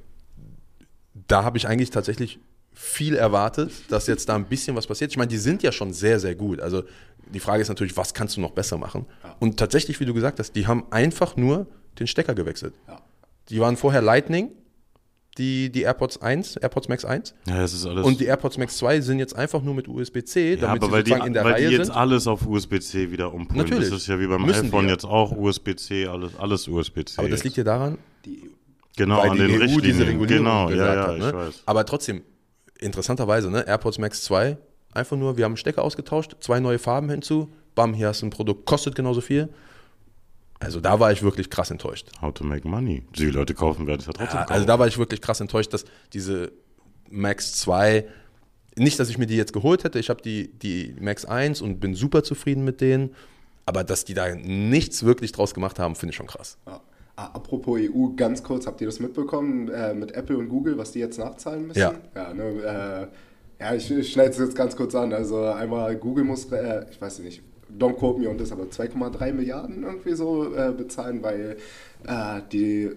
Da habe ich eigentlich tatsächlich viel erwartet, dass jetzt da ein bisschen was passiert. Ich meine, die sind ja schon sehr, sehr gut. Also die Frage ist natürlich, was kannst du noch besser machen? Ja. Und tatsächlich, wie du gesagt hast, die haben einfach nur den Stecker gewechselt. Ja. Die waren vorher Lightning, die, die AirPods eins, AirPods Max eins. Ja, das ist alles. Und die AirPods Max zwei sind jetzt einfach nur mit U S B C, ja, damit aber sie weil die, sozusagen in der weil Reihe die jetzt sind. alles auf U S B C wieder umpolen. Natürlich. Das ist ja wie beim Müssen iPhone die ja. jetzt auch U S B C, alles, alles U S B C. Aber das jetzt. liegt ja daran, Die, genau weil an die den E U diese Richtlinien. Regulierung Genau, ja, gesagt ja, hat. ich Ne? weiß. Aber trotzdem, interessanterweise, ne? AirPods Max zwei, einfach nur, wir haben einen Stecker ausgetauscht, zwei neue Farben hinzu, bam, hier hast du ein Produkt, kostet genauso viel. Also da war ich wirklich krass enttäuscht. How to make money. Die Leute kaufen, werden es ja trotzdem Ja, kaufen. also da war ich wirklich krass enttäuscht, dass diese Max zwei, nicht, dass ich mir die jetzt geholt hätte, ich habe die, die Max eins und bin super zufrieden mit denen, aber dass die da nichts wirklich draus gemacht haben, finde ich schon krass. ja. Ah, apropos E U, ganz kurz, habt ihr das mitbekommen äh, mit Apple und Google, was die jetzt nachzahlen müssen? Ja. Ja, ne, äh, ja ich, ich schneide es jetzt ganz kurz an. Also einmal Google muss, äh, ich weiß nicht, don't quote me on this, aber zwei Komma drei Milliarden irgendwie so äh, bezahlen, weil äh, die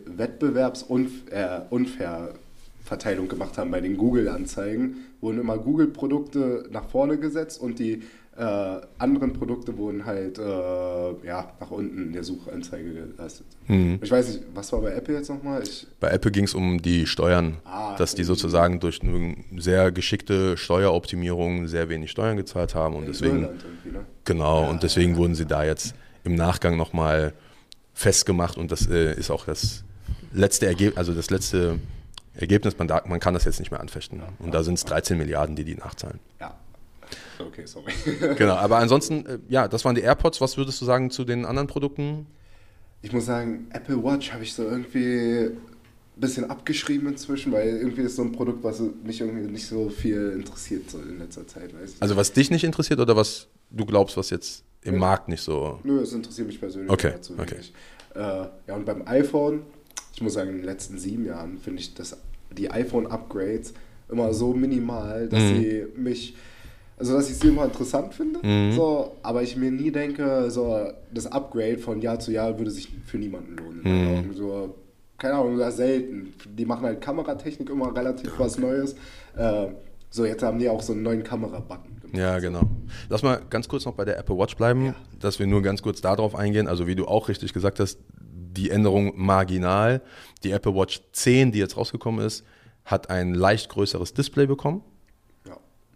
Wettbewerbsunfair Verteilung gemacht haben bei den Google-Anzeigen, wurden immer Google-Produkte nach vorne gesetzt und die äh, anderen Produkte wurden halt äh, ja, nach unten in der Suchanzeige geleistet. Mhm. Ich weiß nicht, was war bei Apple jetzt nochmal? Ich, Bei Apple ging es um die Steuern, Ah, dass die okay. sozusagen durch eine sehr geschickte Steueroptimierung sehr wenig Steuern gezahlt haben und in deswegen, Irland irgendwie, ne? genau, Ja, und deswegen wurden sie da jetzt im Nachgang nochmal festgemacht und das äh, ist auch das letzte Ergebnis, also das letzte Ergebnis, man, da, man kann das jetzt nicht mehr anfechten. Und da sind es dreizehn Milliarden, die die nachzahlen. Ja. Okay, sorry. Genau, aber ansonsten, äh, ja, das waren die AirPods. Was würdest du sagen zu den anderen Produkten? Ich muss sagen, Apple Watch habe ich so irgendwie ein bisschen abgeschrieben inzwischen, weil irgendwie ist so ein Produkt, was mich irgendwie nicht so viel interessiert so in letzter Zeit. Weiß ich Also was dich nicht interessiert oder was du glaubst, was jetzt im Ja. Markt nicht so... Nö, es interessiert mich persönlich Okay, einfach zu okay. wenig. Äh, ja, und beim iPhone, ich muss sagen, in den letzten sieben Jahren finde ich das, die iPhone-Upgrades immer so minimal, dass Mhm. sie mich, also dass ich sie immer interessant finde, Mhm. so, aber ich mir nie denke, so das Upgrade von Jahr zu Jahr würde sich für niemanden lohnen. Mhm. So, keine Ahnung, das selten. Die machen halt Kameratechnik immer relativ was Neues. Äh, so, jetzt haben die auch so einen neuen Kamera-Button gemacht. Ja, genau. Lass mal ganz kurz noch bei der Apple Watch bleiben, Ja. dass wir nur ganz kurz darauf eingehen. Also wie du auch richtig gesagt hast, die Änderung marginal. Die Apple Watch zehn, die jetzt rausgekommen ist, hat ein leicht größeres Display bekommen. Ja.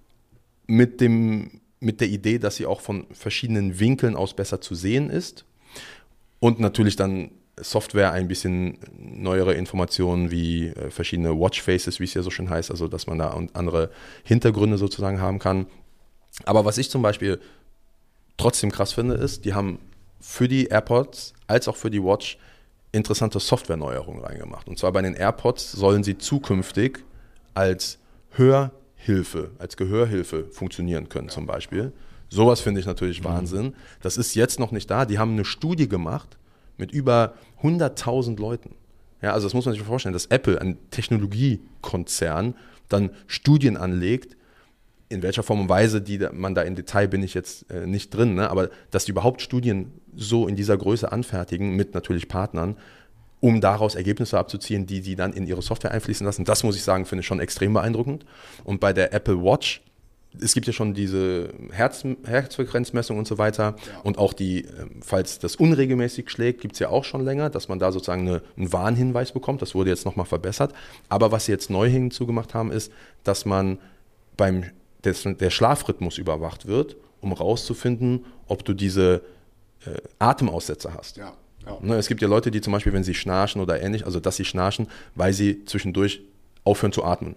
Mit, dem, mit der Idee, dass sie auch von verschiedenen Winkeln aus besser zu sehen ist. Und natürlich dann Software, ein bisschen neuere Informationen wie äh, verschiedene Watchfaces, wie es ja so schön heißt, also dass man da und andere Hintergründe sozusagen haben kann. Aber was ich zum Beispiel trotzdem krass finde, ist, die haben für die AirPods als auch für die Watch interessante Softwareneuerungen reingemacht. Und zwar bei den AirPods sollen sie zukünftig als Hörhilfe, als Gehörhilfe funktionieren können zum Beispiel. Sowas finde ich natürlich mhm. Wahnsinn. Das ist jetzt noch nicht da. Die haben eine Studie gemacht mit über hunderttausend Leuten. Ja, also das muss man sich vorstellen, dass Apple, ein Technologiekonzern, dann Studien anlegt, in welcher Form und Weise die man da im Detail bin ich jetzt äh, nicht drin, ne? Aber dass die überhaupt Studien so in dieser Größe anfertigen, mit natürlich Partnern, um daraus Ergebnisse abzuziehen, die die dann in ihre Software einfließen lassen, das muss ich sagen, finde ich schon extrem beeindruckend. Und bei der Apple Watch, es gibt ja schon diese Herz, Herzfrequenzmessung und so weiter ja. Und auch die, falls das unregelmäßig schlägt, gibt es ja auch schon länger, dass man da sozusagen eine, einen Warnhinweis bekommt, das wurde jetzt nochmal verbessert. Aber was sie jetzt neu hinzugemacht haben, ist, dass man beim Des, der Schlafrhythmus überwacht wird, um rauszufinden, ob du diese äh, Atemaussetzer hast. Ja, ja. Ne, es gibt ja Leute, die zum Beispiel, wenn sie schnarchen oder ähnlich, also dass sie schnarchen, weil sie zwischendurch aufhören zu atmen.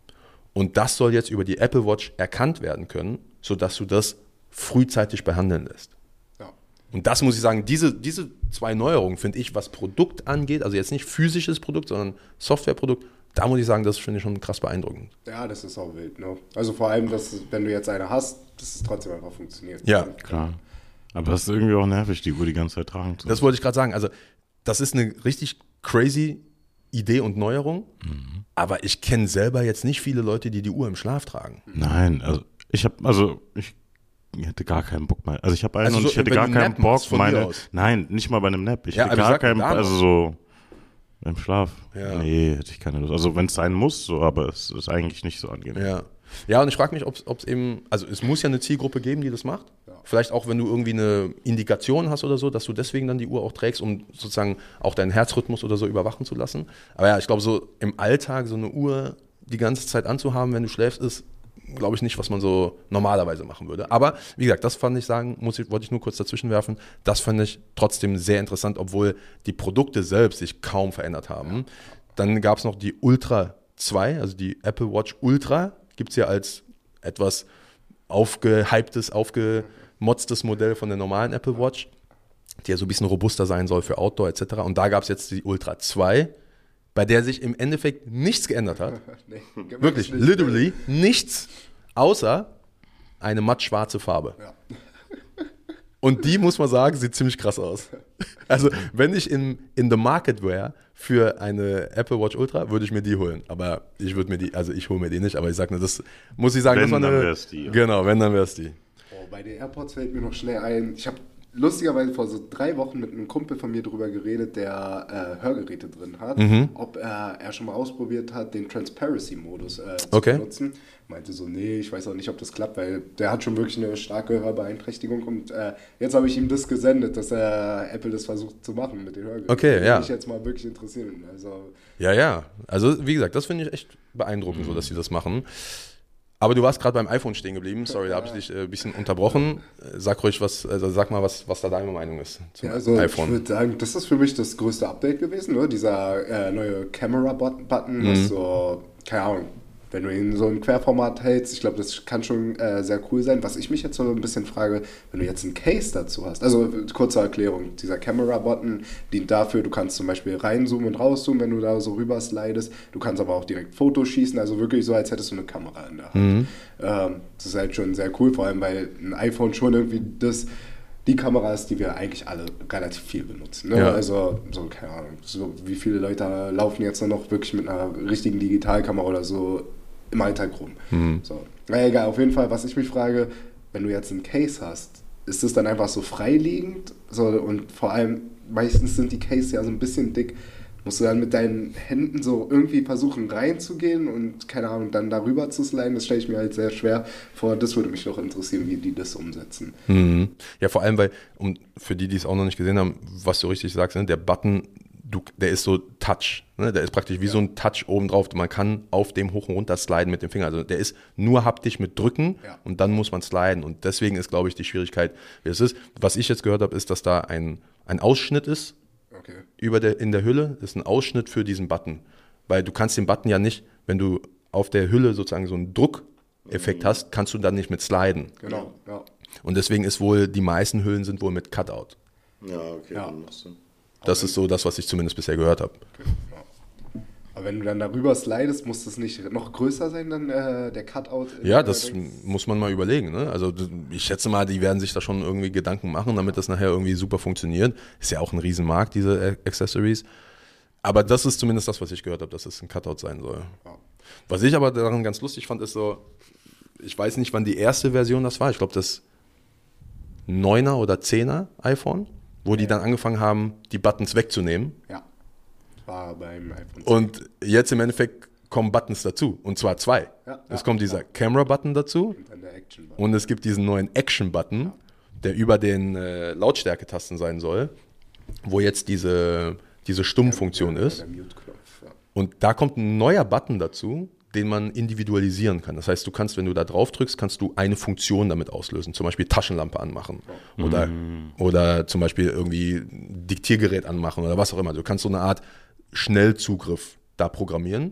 Und das soll jetzt über die Apple Watch erkannt werden können, sodass du das frühzeitig behandeln lässt. Ja. Und das muss ich sagen, diese, diese zwei Neuerungen finde ich, was Produkt angeht, also jetzt nicht physisches Produkt, sondern Softwareprodukt, da muss ich sagen, das finde ich schon krass beeindruckend. Ja, das ist auch wild. Ne? Also vor allem, dass wenn du jetzt eine hast, dass es trotzdem einfach funktioniert. Ja, klar. Aber das ist irgendwie auch nervig, die Uhr die ganze Zeit tragen zu. Das wollte ich gerade sagen. Also das ist eine richtig crazy Idee und Neuerung. Mhm. Aber ich kenne selber jetzt nicht viele Leute, die die Uhr im Schlaf tragen. Nein, also ich habe, also ich hätte gar keinen Bock mehr. Also ich habe einen also und so, ich hätte gar keinen Bock. Meine, nein, nicht mal bei einem Nap. Ich ja, hätte gar sag, keinen, also so im Schlaf. Ja. Nee, hätte ich keine Lust. Also wenn es sein muss, so, aber es ist eigentlich nicht so angenehm. Ja, ja und ich frage mich, ob es eben, also es muss ja eine Zielgruppe geben, die das macht. Ja. Vielleicht auch, wenn du irgendwie eine Indikation hast oder so, dass du deswegen dann die Uhr auch trägst, um sozusagen auch deinen Herzrhythmus oder so überwachen zu lassen. Aber ja, ich glaube, so im Alltag so eine Uhr die ganze Zeit anzuhaben, wenn du schläfst, ist, glaube ich, nicht, was man so normalerweise machen würde. Aber wie gesagt, das fand ich sagen, muss ich, wollte ich nur kurz dazwischen werfen, das fand ich trotzdem sehr interessant, obwohl die Produkte selbst sich kaum verändert haben. Dann gab es noch die Ultra zwei, also die Apple Watch Ultra, gibt es ja als etwas aufgehyptes, aufgemotztes Modell von der normalen Apple Watch, die ja so ein bisschen robuster sein soll für Outdoor et cetera. Und da gab es jetzt die Ultra zwei, bei der sich im Endeffekt nichts geändert hat. Nee, wirklich, nicht. Literally nichts, außer eine mattschwarze Farbe. Ja. Und die, muss man sagen, sieht ziemlich krass aus. Also, wenn ich in, in the market wäre für eine Apple Watch Ultra, würde ich mir die holen. Aber ich würde mir die, also ich hole mir die nicht, aber ich sage nur, das muss ich sagen, wenn, das war eine. Dann wär's die, ja. Genau, wenn, dann wär's die. Oh, bei den AirPods fällt mir noch schnell ein, ich habe lustigerweise vor so drei Wochen mit einem Kumpel von mir drüber geredet, der äh, Hörgeräte drin hat, mhm. ob er, er schon mal ausprobiert hat, den Transparency-Modus äh, zu okay. benutzen. Meinte so, nee, ich weiß auch nicht, ob das klappt, weil der hat schon wirklich eine starke Hörbeeinträchtigung und äh, jetzt habe ich ihm das gesendet, dass er Apple das versucht zu machen mit den Hörgeräten. Okay, ja. Würde mich jetzt mal wirklich interessieren. Also, ja, ja. Also wie gesagt, das finde ich echt beeindruckend, mhm. so dass sie das machen. Aber du warst gerade beim iPhone stehen geblieben. Sorry, da habe ich dich ein äh, bisschen unterbrochen. Sag ruhig, was, also sag mal, was, was da deine Meinung ist zum ja, also iPhone. Ich würde sagen, das ist für mich das größte Update gewesen, ne? Dieser äh, neue Camera-Button, mhm. das so, keine Ahnung, wenn du ihn so im Querformat hältst, ich glaube, das kann schon äh, sehr cool sein. Was ich mich jetzt so ein bisschen frage, wenn du jetzt ein Case dazu hast, also kurze Erklärung, dieser Camera-Button dient dafür, du kannst zum Beispiel reinzoomen und rauszoomen, wenn du da so rüber slidest, du kannst aber auch direkt Fotos schießen, also wirklich so, als hättest du eine Kamera in der Hand. Mhm. Ähm, das ist halt schon sehr cool, vor allem, weil ein iPhone schon irgendwie das die Kamera ist, die wir eigentlich alle relativ viel benutzen. Ne? Ja. Also, so, keine Ahnung, so wie viele Leute laufen jetzt noch wirklich mit einer richtigen Digitalkamera oder so im Alltag rum. Mhm. So. Na egal, auf jeden Fall, was ich mich frage, wenn du jetzt einen Case hast, ist das dann einfach so freiliegend? So, und vor allem, meistens sind die Case ja so ein bisschen dick. musst du dann mit deinen Händen so irgendwie versuchen reinzugehen und, keine Ahnung, dann darüber zu sliden. Das stelle ich mir halt sehr schwer vor. Das würde mich doch interessieren, wie die das umsetzen. Mhm. Ja, vor allem, weil, um, für die, die es auch noch nicht gesehen haben, was du richtig sagst, ne, der Button, du, der ist so Touch, ne? Der ist praktisch wie ja. so ein Touch oben drauf. Man kann auf dem hoch und runter sliden mit dem Finger. Also der ist nur haptisch mit Drücken ja. und dann muss man sliden. Und deswegen ist, glaube ich, die Schwierigkeit, wie es ist. Was ich jetzt gehört habe, ist, dass da ein, ein Ausschnitt ist okay. über der, in der Hülle. Das ist ein Ausschnitt für diesen Button. Weil du kannst den Button ja nicht, wenn du auf der Hülle sozusagen so einen Druckeffekt mhm. hast, kannst du dann nicht mit sliden. Genau, ja. Und deswegen ist wohl, die meisten Hüllen sind wohl mit Cutout. Ja, okay. Ja. Das ist so das, was ich zumindest bisher gehört habe. Okay, ja. Aber wenn du dann darüber slidest, muss das nicht noch größer sein, dann äh, der Cutout? Ja, das muss man mal überlegen. Ne? Also ich schätze mal, die werden sich da schon irgendwie Gedanken machen, damit das nachher irgendwie super funktioniert. Ist ja auch ein Riesenmarkt, diese Accessories. Aber das ist zumindest das, was ich gehört habe, dass es ein Cutout sein soll. Ja. Was ich aber daran ganz lustig fand, ist so, ich weiß nicht, wann die erste Version das war. Ich glaube, das neuner oder zehner iPhone. Wo die dann angefangen haben, die Buttons wegzunehmen. Ja, war beim iPhone zehn. Und jetzt im Endeffekt kommen Buttons dazu, und zwar zwei. Ja, es ja, kommt dieser ja. Camera-Button dazu und, dann der Action-Button. Und es gibt diesen neuen Action-Button, ja. der über den äh, Lautstärketasten sein soll, wo jetzt diese, diese Stummfunktion ja, ist. Der Mute-Knopf, ja. Und da kommt ein neuer Button dazu, den man individualisieren kann. Das heißt, du kannst, wenn du da drauf drückst, kannst du eine Funktion damit auslösen. Zum Beispiel Taschenlampe anmachen ja. oder, mm. oder zum Beispiel irgendwie Diktiergerät anmachen oder was auch immer. Du kannst so eine Art Schnellzugriff da programmieren.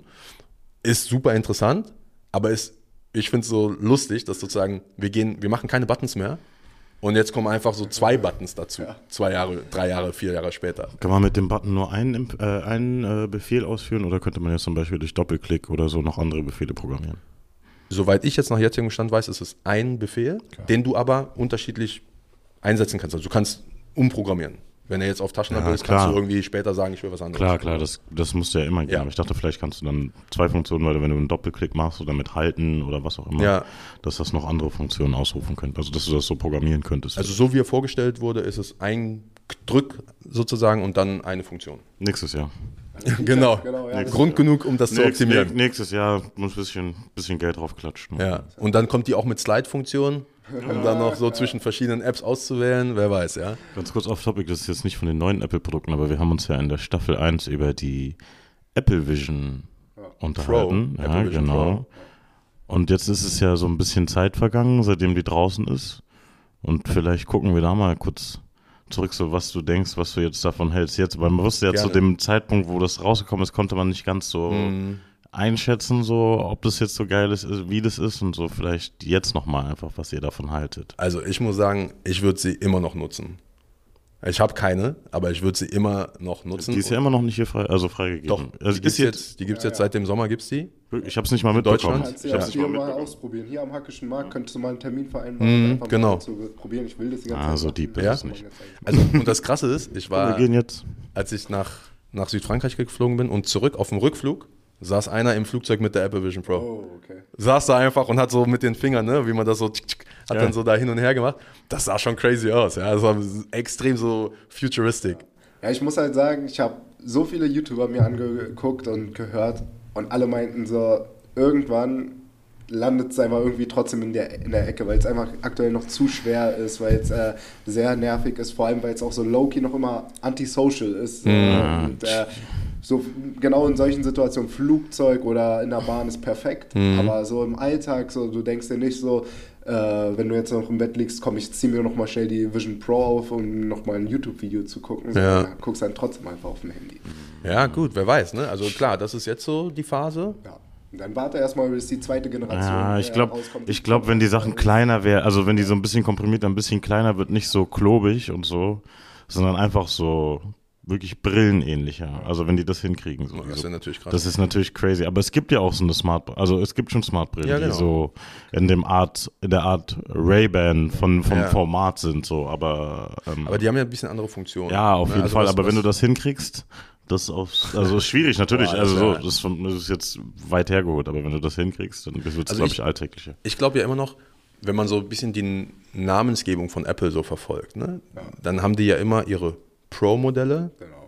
Ist super interessant, aber ist, ich finde es so lustig, dass sozusagen wir gehen, wir machen keine Buttons mehr. Und jetzt kommen einfach so zwei Buttons dazu. Ja. Zwei Jahre, drei Jahre, vier Jahre später. Kann man mit dem Button nur einen, äh, einen äh, Befehl ausführen oder könnte man jetzt zum Beispiel durch Doppelklick oder so noch andere Befehle programmieren? Soweit ich jetzt nach jetzigem Stand weiß, ist es ein Befehl, okay. den du aber unterschiedlich einsetzen kannst. Also du kannst umprogrammieren. Wenn er jetzt auf Taschenlampe ja, ist, kannst du irgendwie später sagen, ich will was anderes. Klar, klar, das, das musst du ja immer geben. Ja. Ich dachte, vielleicht kannst du dann zwei Funktionen, weil wenn du einen Doppelklick machst oder mit halten oder was auch immer, ja. dass das noch andere Funktionen ausrufen könnte. Also, dass du das so programmieren könntest. Also, so wie er vorgestellt wurde, ist es ein Drück sozusagen und dann eine Funktion. Nächstes Jahr. genau. genau ja, Grund genug, um das Nächst, zu optimieren. Nächstes Jahr muss ein bisschen, bisschen Geld drauf klatschen. Ja. Und dann kommt die auch mit Slide-Funktion. Um dann noch so zwischen verschiedenen Apps auszuwählen, wer weiß, ja. Ganz kurz off-topic, das ist jetzt nicht von den neuen Apple-Produkten, aber wir haben uns ja in der Staffel eins über die Apple Vision ja. unterhalten. Pro. Ja, Vision genau. Pro. Und jetzt ist es ja so ein bisschen Zeit vergangen, seitdem die draußen ist. Und vielleicht gucken wir da mal kurz zurück, so was du denkst, was du jetzt davon hältst. Jetzt, weil man wusste ja Gerne. Zu dem Zeitpunkt, wo das rausgekommen ist, konnte man nicht ganz so mm. einschätzen, so ob das jetzt so geil ist, wie das ist und so vielleicht jetzt nochmal einfach, was ihr davon haltet. Also ich muss sagen, ich würde sie immer noch nutzen. Ich habe keine, aber ich würde sie immer noch nutzen. Die ist ja immer noch nicht hier frei, also freigegeben. Doch, also die gibt es jetzt, die gibt's ja, jetzt ja. seit dem Sommer, gibt's die? Ich habe es nicht mal mitbekommen. Kannst du ja ich hier mal ausprobieren. Hier am Hackischen Markt könntest du mal einen Termin vereinbaren, mm, einfach genau. mal zu probieren. Ich will das die ganze ah, Zeit so deep ist ja. es nicht. Also, und das Krasse ist, ich war, wir gehen jetzt. als ich nach, nach Südfrankreich geflogen bin und zurück auf dem Rückflug, saß einer im Flugzeug mit der Apple Vision Pro. Oh, okay. Saß da einfach und hat so mit den Fingern, ne, wie man das so, hat ja. dann so da hin und her gemacht. Das sah schon crazy aus, ja. Das war extrem so futuristic. Ja, ich muss halt sagen, ich habe so viele YouTuber mir angeguckt und gehört und alle meinten so, irgendwann landet es einfach irgendwie trotzdem in der, in der Ecke, weil es einfach aktuell noch zu schwer ist, weil es äh, sehr nervig ist, vor allem weil es auch so low-key noch immer antisocial ist. Mhm. Und, äh, so genau in solchen Situationen, Flugzeug oder in der Bahn ist perfekt, mhm. aber so im Alltag, so du denkst dir nicht so, äh, wenn du jetzt noch im Bett liegst, komm, ich zieh mir noch mal schnell die Vision Pro auf, um noch mal ein YouTube-Video zu gucken, so, ja. dann guckst dann trotzdem einfach auf dem Handy. Ja gut, wer weiß, ne? Also klar, das ist jetzt so die Phase. Ja. Und dann warte erstmal, bis die zweite Generation ja, ich glaube, rauskommt. ich glaube, wenn die Sachen kleiner wären, also wenn die so ein bisschen komprimiert, ein bisschen kleiner wird, nicht so klobig und so, sondern einfach so wirklich brillenähnlicher. Also wenn die das hinkriegen. So, das ist ja natürlich krass. Das ist natürlich crazy. Aber es gibt ja auch so eine Smart, also es gibt schon Smartbrillen, ja, genau. die so in dem Art, in der Art Ray-Ban von, vom ja. Format sind, so, aber ähm, aber die haben ja ein bisschen andere Funktionen. Ja, auf jeden also Fall. was, aber was wenn du das hinkriegst, das auf, also ist schwierig natürlich. Boah, also so, das ist, das ist jetzt weit hergeholt, aber wenn du das hinkriegst, dann wird es, also glaube ich, alltäglicher. Ich glaube ja immer noch, wenn man so ein bisschen die Namensgebung von Apple so verfolgt, ne, ja. dann haben die ja immer ihre Pro-Modelle genau.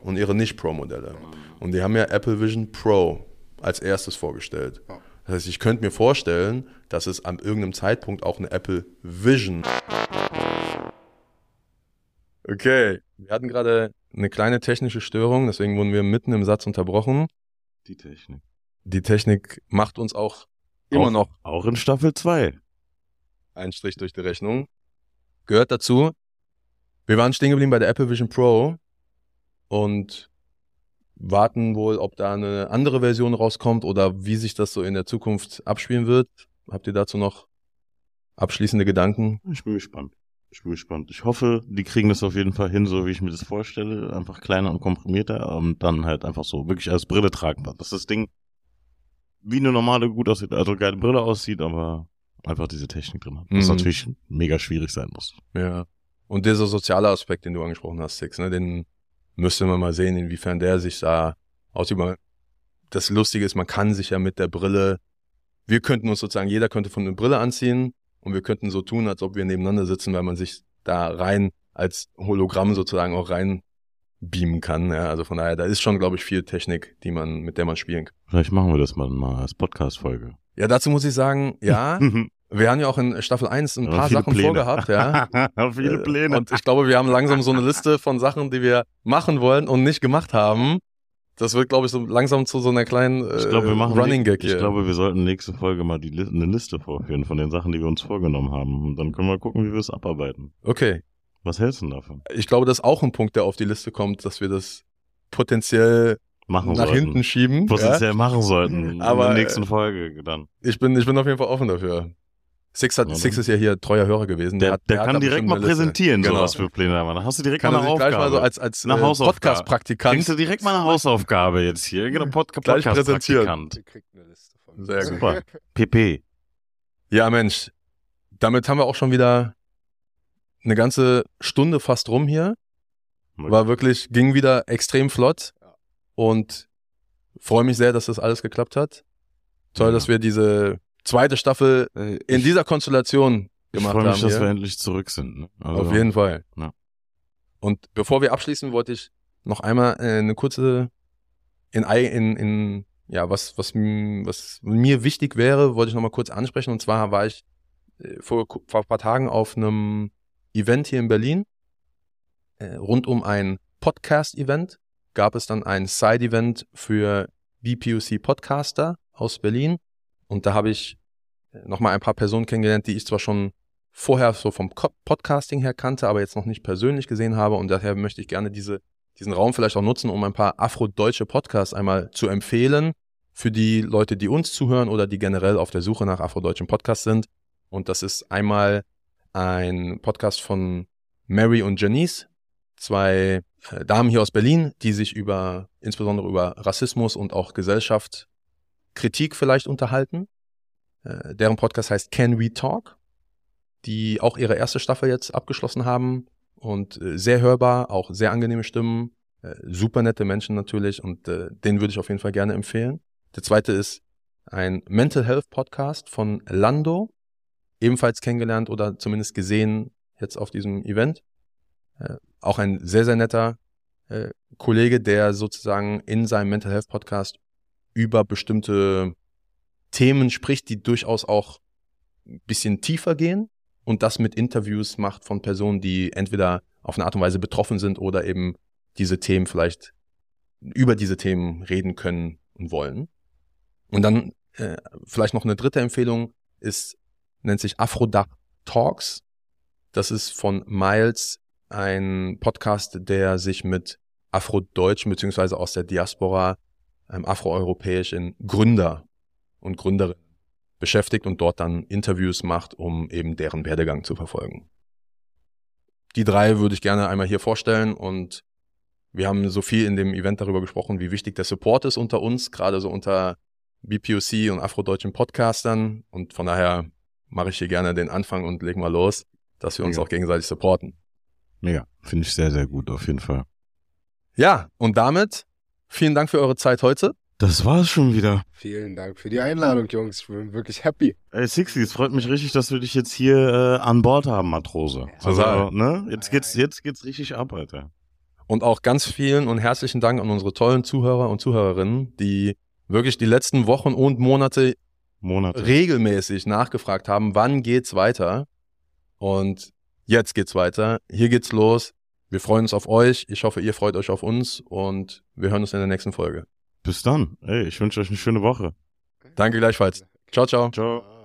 und ihre Nicht-Pro-Modelle. Und die haben ja Apple Vision Pro als erstes vorgestellt. Das heißt, ich könnte mir vorstellen, dass es an irgendeinem Zeitpunkt auch eine Apple Vision. Okay, wir hatten gerade eine kleine technische Störung, deswegen wurden wir mitten im Satz unterbrochen. Die Technik. Die Technik macht uns auch immer auch, noch auch in Staffel zwei. einen Strich durch die Rechnung. Gehört dazu. Wir waren stehen geblieben bei der Apple Vision Pro und warten wohl, ob da eine andere Version rauskommt oder wie sich das so in der Zukunft abspielen wird. Habt ihr dazu noch abschließende Gedanken? Ich bin gespannt. Ich bin gespannt. Ich hoffe, die kriegen das auf jeden Fall hin, so wie ich mir das vorstelle. Einfach kleiner und komprimierter und dann halt einfach so wirklich als Brille tragbar. Dass das Ding wie eine normale, gut aussieht, also geile Brille aussieht, aber einfach diese Technik drin hat. Was Mhm. natürlich mega schwierig sein muss. Ja. Und dieser soziale Aspekt, den du angesprochen hast, Six, ne, den müsste man mal sehen, inwiefern der sich da aussieht. Das Lustige ist, man kann sich ja mit der Brille, wir könnten uns sozusagen, jeder könnte von eine Brille anziehen und wir könnten so tun, als ob wir nebeneinander sitzen, weil man sich da rein als Hologramm sozusagen auch rein beamen kann. Ja, also von daher, da ist schon, glaube ich, viel Technik, die man, mit der man spielen kann. Vielleicht machen wir das mal, mal als Podcast-Folge. Ja, dazu muss ich sagen, ja, wir haben ja auch in Staffel eins ein Aber paar viele Sachen Pläne. vorgehabt, ja. Viele Pläne. Und ich glaube, wir haben langsam so eine Liste von Sachen, die wir machen wollen und nicht gemacht haben. Das wird, glaube ich, so langsam zu so einer kleinen äh, ich glaube, wir machen Running Gag Ich hier. glaube, wir sollten nächste Folge mal die, Li- eine Liste vorführen von den Sachen, die wir uns vorgenommen haben. Und dann können wir gucken, wie wir es abarbeiten. Okay. Was hältst du denn davon? Ich glaube, das ist auch ein Punkt, der auf die Liste kommt, dass wir das potenziell Machen nach sollten. hinten schieben. Potenziell machen sollten. Aber, in der nächsten Folge dann. Ja? Ich bin, ich bin auf jeden Fall offen dafür. Six, hat, Ja, Six ist ja hier treuer Hörer gewesen. Der, hat, der, hat kann da direkt bestimmt mal eine Liste. präsentieren, Genau. so was für Pläne haben. Dann hast du direkt Kann mal er eine sich gleich Aufgabe. mal so als, als Eine äh, Hausaufgabe. Podcast-Praktikant Kriegst du direkt mal eine Hausaufgabe jetzt hier. Genau, Pod Gleich präsentieren. Podcast-Praktikant. Ihr kriegt eine Liste von mir. Sehr gut. Super. P P. Ja, Mensch, damit haben wir auch schon wieder eine ganze Stunde fast rum hier. War wirklich, ging wieder extrem flott und freue mich sehr, dass das alles geklappt hat. Toll, Ja. dass wir diese zweite Staffel Äh, in ich- dieser Konstellation Ich gemacht freue mich, haben. dass hier. wir endlich zurück sind. Ne? Also, Auf jeden Fall. Ja. Und bevor wir abschließen, wollte ich noch einmal äh, eine kurze, in, ei- in, in ja, was, was, m- was mir wichtig wäre, wollte ich noch mal kurz ansprechen. Und zwar war ich äh, vor, vor ein paar Tagen auf einem Event hier in Berlin. Äh, rund um ein Podcast-Event gab es dann ein Side-Event für B P O C-Podcaster aus Berlin. Und da habe ich noch mal ein paar Personen kennengelernt, die ich zwar schon vorher so vom Co- Podcasting her kannte, aber jetzt noch nicht persönlich gesehen habe. Und daher möchte ich gerne diese, diesen Raum vielleicht auch nutzen, um ein paar afrodeutsche Podcasts einmal zu empfehlen für die Leute, die uns zuhören oder die generell auf der Suche nach afrodeutschen Podcasts sind. Und das ist einmal ein Podcast von Mary und Janice, zwei äh, Damen hier aus Berlin, die sich über, insbesondere über Rassismus und auch Gesellschaft, Kritik vielleicht unterhalten. Äh, deren Podcast heißt Can We Talk, die auch ihre erste Staffel jetzt abgeschlossen haben und äh, sehr hörbar, auch sehr angenehme Stimmen, äh, super nette Menschen natürlich und äh, den würde ich auf jeden Fall gerne empfehlen. Der zweite ist ein Mental Health Podcast von Lando, ebenfalls kennengelernt oder zumindest gesehen jetzt auf diesem Event. Äh, auch ein sehr, sehr netter äh, Kollege, der sozusagen in seinem Mental Health Podcast über bestimmte Themen spricht, die durchaus auch ein bisschen tiefer gehen und das mit Interviews macht von Personen, die entweder auf eine Art und Weise betroffen sind oder eben diese Themen vielleicht über diese Themen reden können und wollen. Und dann äh, vielleicht noch eine dritte Empfehlung ist, nennt sich Afrodach Talks. Das ist von Miles ein Podcast, der sich mit Afrodeutschen beziehungsweise aus der Diaspora ähm, afroeuropäischen Gründer und Gründerinnen beschäftigt und dort dann Interviews macht, um eben deren Werdegang zu verfolgen. Die drei würde ich gerne einmal hier vorstellen und wir haben so viel in dem Event darüber gesprochen, wie wichtig der Support ist unter uns, gerade so unter B P O C und afrodeutschen Podcastern und von daher mache ich hier gerne den Anfang und legen mal los, dass wir uns Ja. auch gegenseitig supporten. Mega. Finde ich sehr, sehr gut, auf jeden Fall. Ja, und damit vielen Dank für eure Zeit heute. Das war's schon wieder. Vielen Dank für die Einladung, Jungs. Ich bin wirklich happy. Ey, Sixty, es freut mich richtig, dass wir dich jetzt hier äh, an Bord haben, Matrose. Also, Total. ne? Jetzt geht's, jetzt geht's richtig ab, Alter. Und auch ganz vielen und herzlichen Dank an unsere tollen Zuhörer und Zuhörerinnen, die wirklich die letzten Wochen und Monate, Monate. regelmäßig nachgefragt haben, wann geht's weiter? Und jetzt geht's weiter. Hier geht's los. Wir freuen uns auf euch. Ich hoffe, ihr freut euch auf uns und wir hören uns in der nächsten Folge. Bis dann. Ey, ich wünsche euch eine schöne Woche. Danke gleichfalls. Ciao, ciao. Ciao.